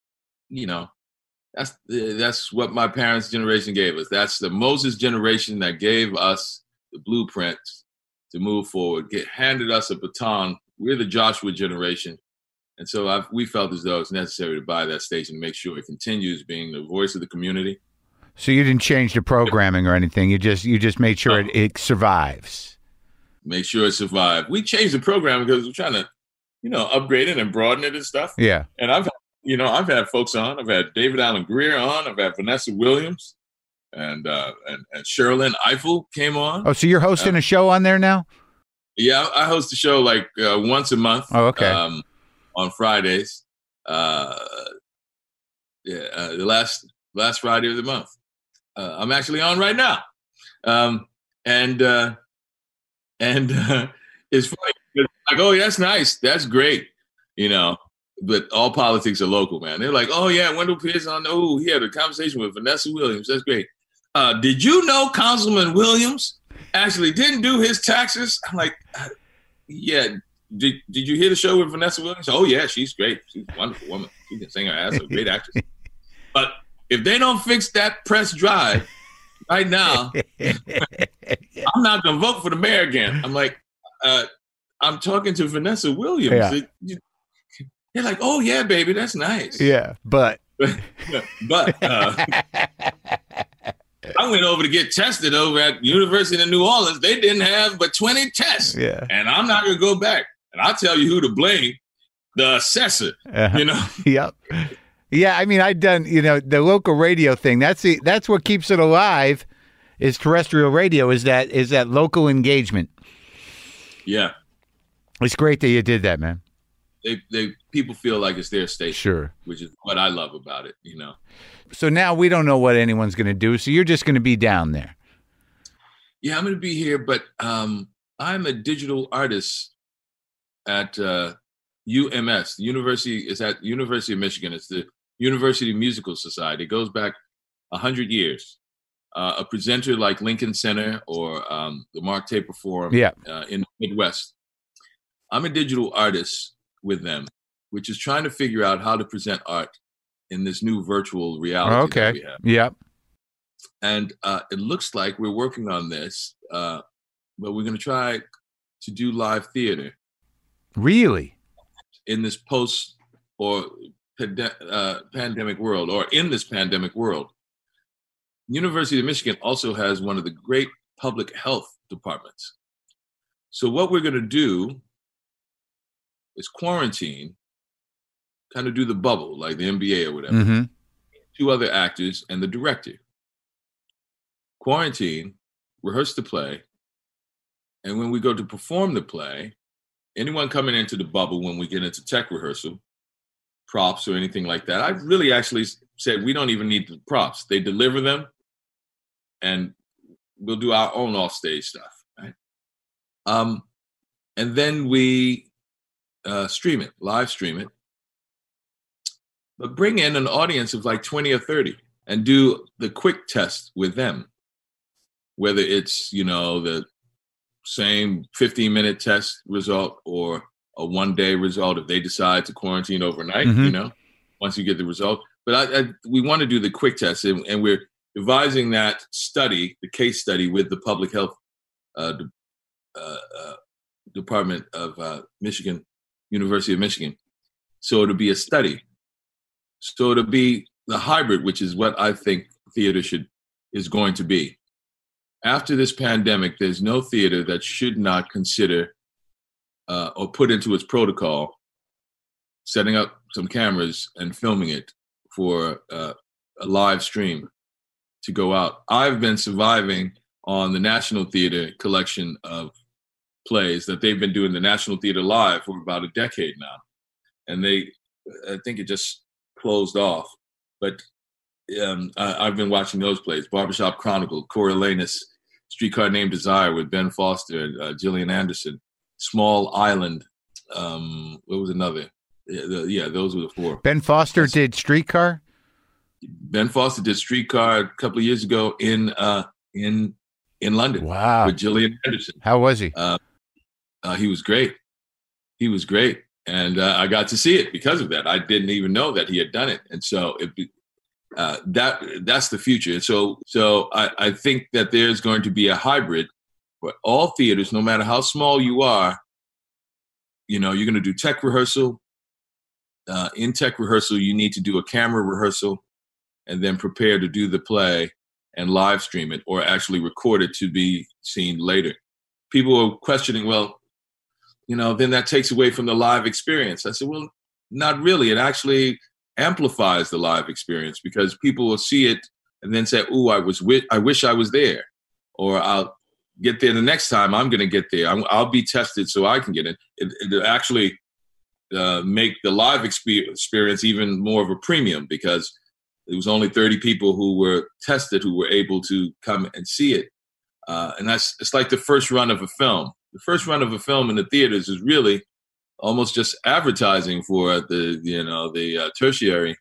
Speaker 2: that's what my parents' generation gave us. That's the Moses generation that gave us the blueprint to move forward, handed us a baton. We're the Joshua generation. And so we felt as though it's necessary to buy that station to make sure it continues being the voice of the community.
Speaker 1: So you didn't change the programming or anything. You just made sure it survives.
Speaker 2: Make sure it survived. We changed the program because we're trying to, upgrade it and broaden it and stuff.
Speaker 1: Yeah.
Speaker 2: And I've had folks on. I've had David Allen Greer on. I've had Vanessa Williams, and Sherlyn Eiffel came on.
Speaker 1: Oh, so you're hosting a show on there now?
Speaker 2: Yeah, I host a show like once a month.
Speaker 1: Oh, okay.
Speaker 2: On Fridays. The last Friday of the month. I'm actually on right now. And it's funny. Like, oh, that's nice. That's great. But all politics are local, man. They're like, oh, yeah, Wendell Pierce he had a conversation with Vanessa Williams. That's great. Did you know Councilman Williams actually didn't do his taxes? I'm like, yeah. Did you hear the show with Vanessa Williams? Oh, yeah, she's great. She's a wonderful woman. She can sing her ass off, a great actress. But if they don't fix that press drive right now, I'm not going to vote for the mayor again. I'm like, I'm talking to Vanessa Williams.
Speaker 1: Yeah.
Speaker 2: They're like, oh, yeah, baby, that's nice.
Speaker 1: Yeah, but
Speaker 2: I went over to get tested over at University of New Orleans. They didn't have but 20 tests.
Speaker 1: Yeah.
Speaker 2: And I'm not going to go back. And I'll tell you who to blame, the assessor, you know?
Speaker 1: Yep. Yeah, I mean, I've done, the local radio thing. That's what keeps it alive is terrestrial radio, is that local engagement.
Speaker 2: Yeah.
Speaker 1: It's great that you did that, man.
Speaker 2: People feel like it's their station. Sure. Which is what I love about it,
Speaker 1: So now we don't know what anyone's going to do, so you're just going to be down there.
Speaker 2: Yeah, I'm going to be here, but I'm a digital artist at UMS. The university is at University of Michigan. It's the University Musical Society. It goes back 100 years. A presenter like Lincoln Center or the Mark Taper Forum in the Midwest. I'm a digital artist with them, which is trying to figure out how to present art in this new virtual reality that we have.
Speaker 1: Yep.
Speaker 2: And it looks like we're working on this, but we're going to try to do live theater.
Speaker 1: Really?
Speaker 2: In this post or pandemic world, or in this pandemic world. University of Michigan also has one of the great public health departments. So what we're going to do is quarantine, kind of do the bubble, like the NBA or whatever.
Speaker 1: Mm-hmm.
Speaker 2: 2 other actors and the director. Quarantine, rehearse the play, and when we go to perform the play, anyone coming into the bubble when we get into tech rehearsal, props or anything like that, I've really actually said we don't even need the props. They deliver them, and we'll do our own offstage stuff, right? And then we stream it, live stream it, but bring in an audience of like 20 or 30 and do the quick test with them. Whether it's, the same 15-minute test result or a 1-day result if they decide to quarantine overnight, once you get the result. But we want to do the quick test, and we're devising that study, the case study, with the public health department of Michigan, University of Michigan. So it'll be a study. So it'll be the hybrid, which is what I think theater is going to be. After this pandemic, there's no theater that should not consider or put into its protocol setting up some cameras and filming it for a live stream to go out. I've been surviving on the National Theater collection of plays that they've been doing, the National Theater Live, for about a decade now. And I think it just closed off. But I've been watching those plays: Barbershop Chronicle, Coriolanus, Streetcar Named Desire with Ben Foster and Gillian Anderson, Small Island. What was another? Those were the 4.
Speaker 1: Ben Foster did Streetcar?
Speaker 2: Ben Foster did Streetcar a couple of years ago in London.
Speaker 1: Wow.
Speaker 2: With Gillian Anderson.
Speaker 1: How was he?
Speaker 2: He was great. He was great. And I got to see it because of that. I didn't even know that he had done it. And so that's the future. So I think that there's going to be a hybrid where all theaters, no matter how small you are, you're going to do tech rehearsal. In tech rehearsal, you need to do a camera rehearsal and then prepare to do the play and live stream it, or actually record it to be seen later. People are questioning, well, then that takes away from the live experience. I said, well, not really. It actually amplifies the live experience, because people will see it and then say, "Ooh, I wish I was there," or "I'll get there the next time. I'm going to get there. I'll be tested so I can get in." It actually make the live experience even more of a premium, because it was only 30 people who were tested who were able to come and see it. And it's like the first run of a film. The first run of a film in the theaters is really almost just advertising for the tertiary,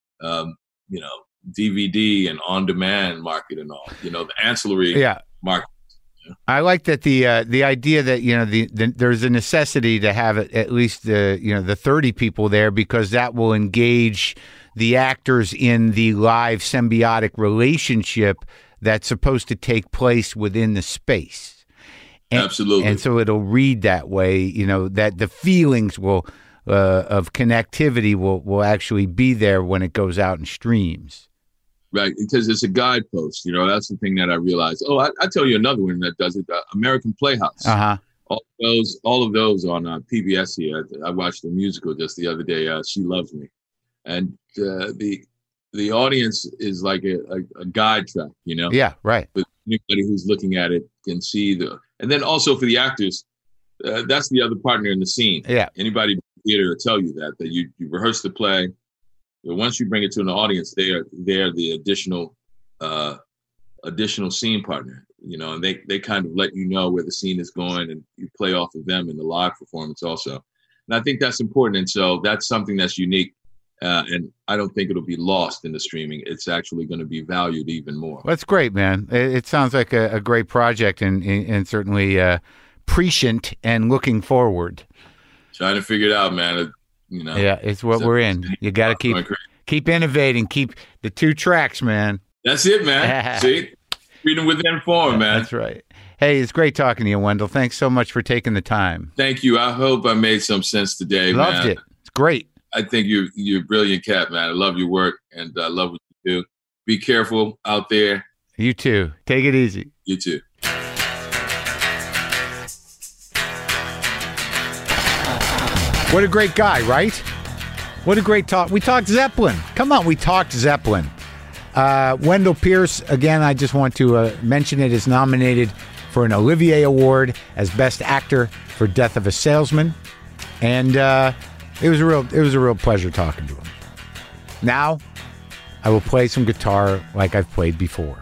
Speaker 2: DVD and on-demand market and all, the ancillary market.
Speaker 1: I like that the idea that there's a necessity to have at least the 30 people there, because that will engage the actors in the live symbiotic relationship that's supposed to take place within the space.
Speaker 2: Absolutely.
Speaker 1: And so it'll read that way, you know, that the feelings will of connectivity will actually be there when it goes out and streams.
Speaker 2: Right, because it's a guidepost. You know, that's the thing that I realized. Oh, I tell you another one that does it, American Playhouse.
Speaker 1: Uh-huh.
Speaker 2: All of those on PBS here. I watched the musical just the other day, She Loves Me. And the audience is like a guide track, you know?
Speaker 1: Yeah, right.
Speaker 2: But anybody who's looking at it can see and then also for the actors, that's the other partner in the scene.
Speaker 1: Yeah.
Speaker 2: Anybody in the theater will tell you that you rehearse the play, but once you bring it to an audience, they're the additional scene partner, you know, and they kind of let you know where the scene is going, and you play off of them in the live performance also. And I think that's important. And so that's something that's unique. And I don't think it'll be lost in the streaming. It's actually going to be valued even more.
Speaker 1: That's great, man. It sounds like a great project, and certainly prescient and looking forward.
Speaker 2: Trying to figure it out, man. You know,
Speaker 1: yeah, it's what we're in. You got to keep innovating, keep the 2 tracks, man.
Speaker 2: That's it, man. See, freedom within form, man.
Speaker 1: That's right. Hey, it's great talking to you, Wendell. Thanks so much for taking the time.
Speaker 2: Thank you. I hope I made some sense today.
Speaker 1: Loved it. It's great.
Speaker 2: I think you're a brilliant cat, man. I love your work, and I love what you do. Be careful out there.
Speaker 1: You too. Take it easy.
Speaker 2: You too.
Speaker 1: What a great guy, right? What a great talk. We talked Zeppelin. Come on, we talked Zeppelin. Wendell Pierce, again, I just want to mention it, is nominated for an Olivier Award as Best Actor for Death of a Salesman. And it was a real pleasure talking to him. Now, I will play some guitar like I've played before.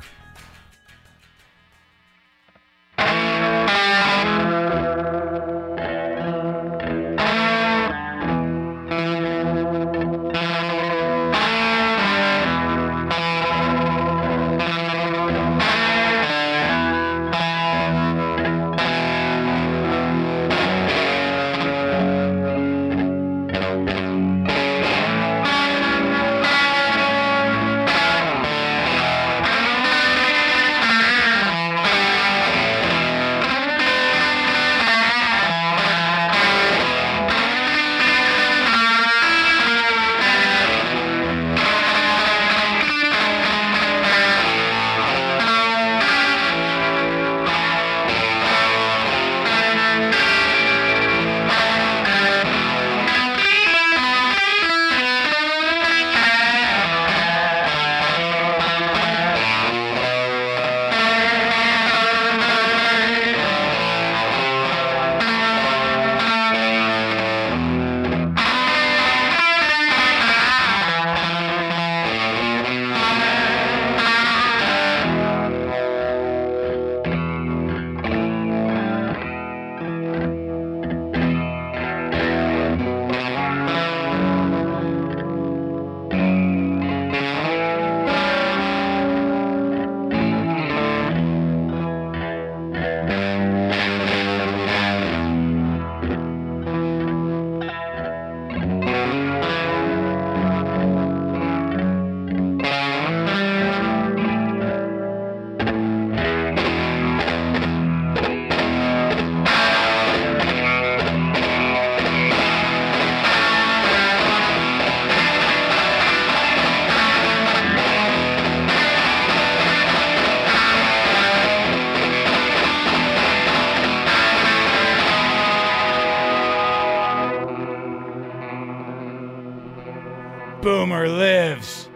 Speaker 1: Boomer lives.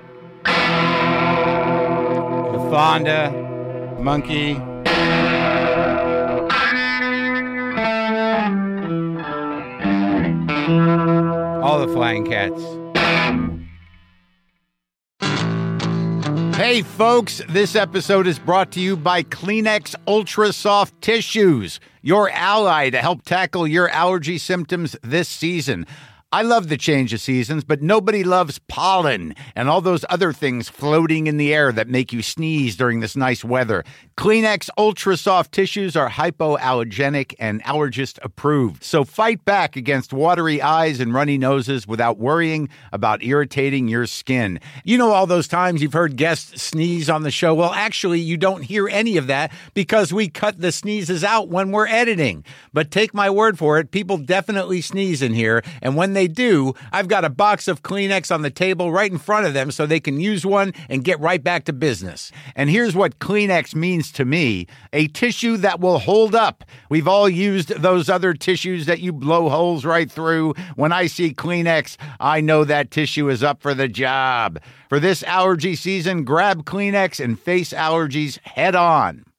Speaker 1: The Fonda, Monkey. All the flying cats. Hey folks, this episode is brought to you by Kleenex Ultra Soft Tissues, your ally to help tackle your allergy symptoms this season. I love the change of seasons, but nobody loves pollen and all those other things floating in the air that make you sneeze during this nice weather. Kleenex Ultra Soft Tissues are hypoallergenic and allergist approved. So fight back against watery eyes and runny noses without worrying about irritating your skin. You know all those times you've heard guests sneeze on the show? Well, actually, you don't hear any of that because we cut the sneezes out when we're editing. But take my word for it, people definitely sneeze in here, and when they do, I've got a box of Kleenex on the table right in front of them so they can use one and get right back to business. And here's what Kleenex means to me: a tissue that will hold up. We've all used those other tissues that you blow holes right through. When I see Kleenex, I know that tissue is up for the job. For this allergy season, grab Kleenex and face allergies head on.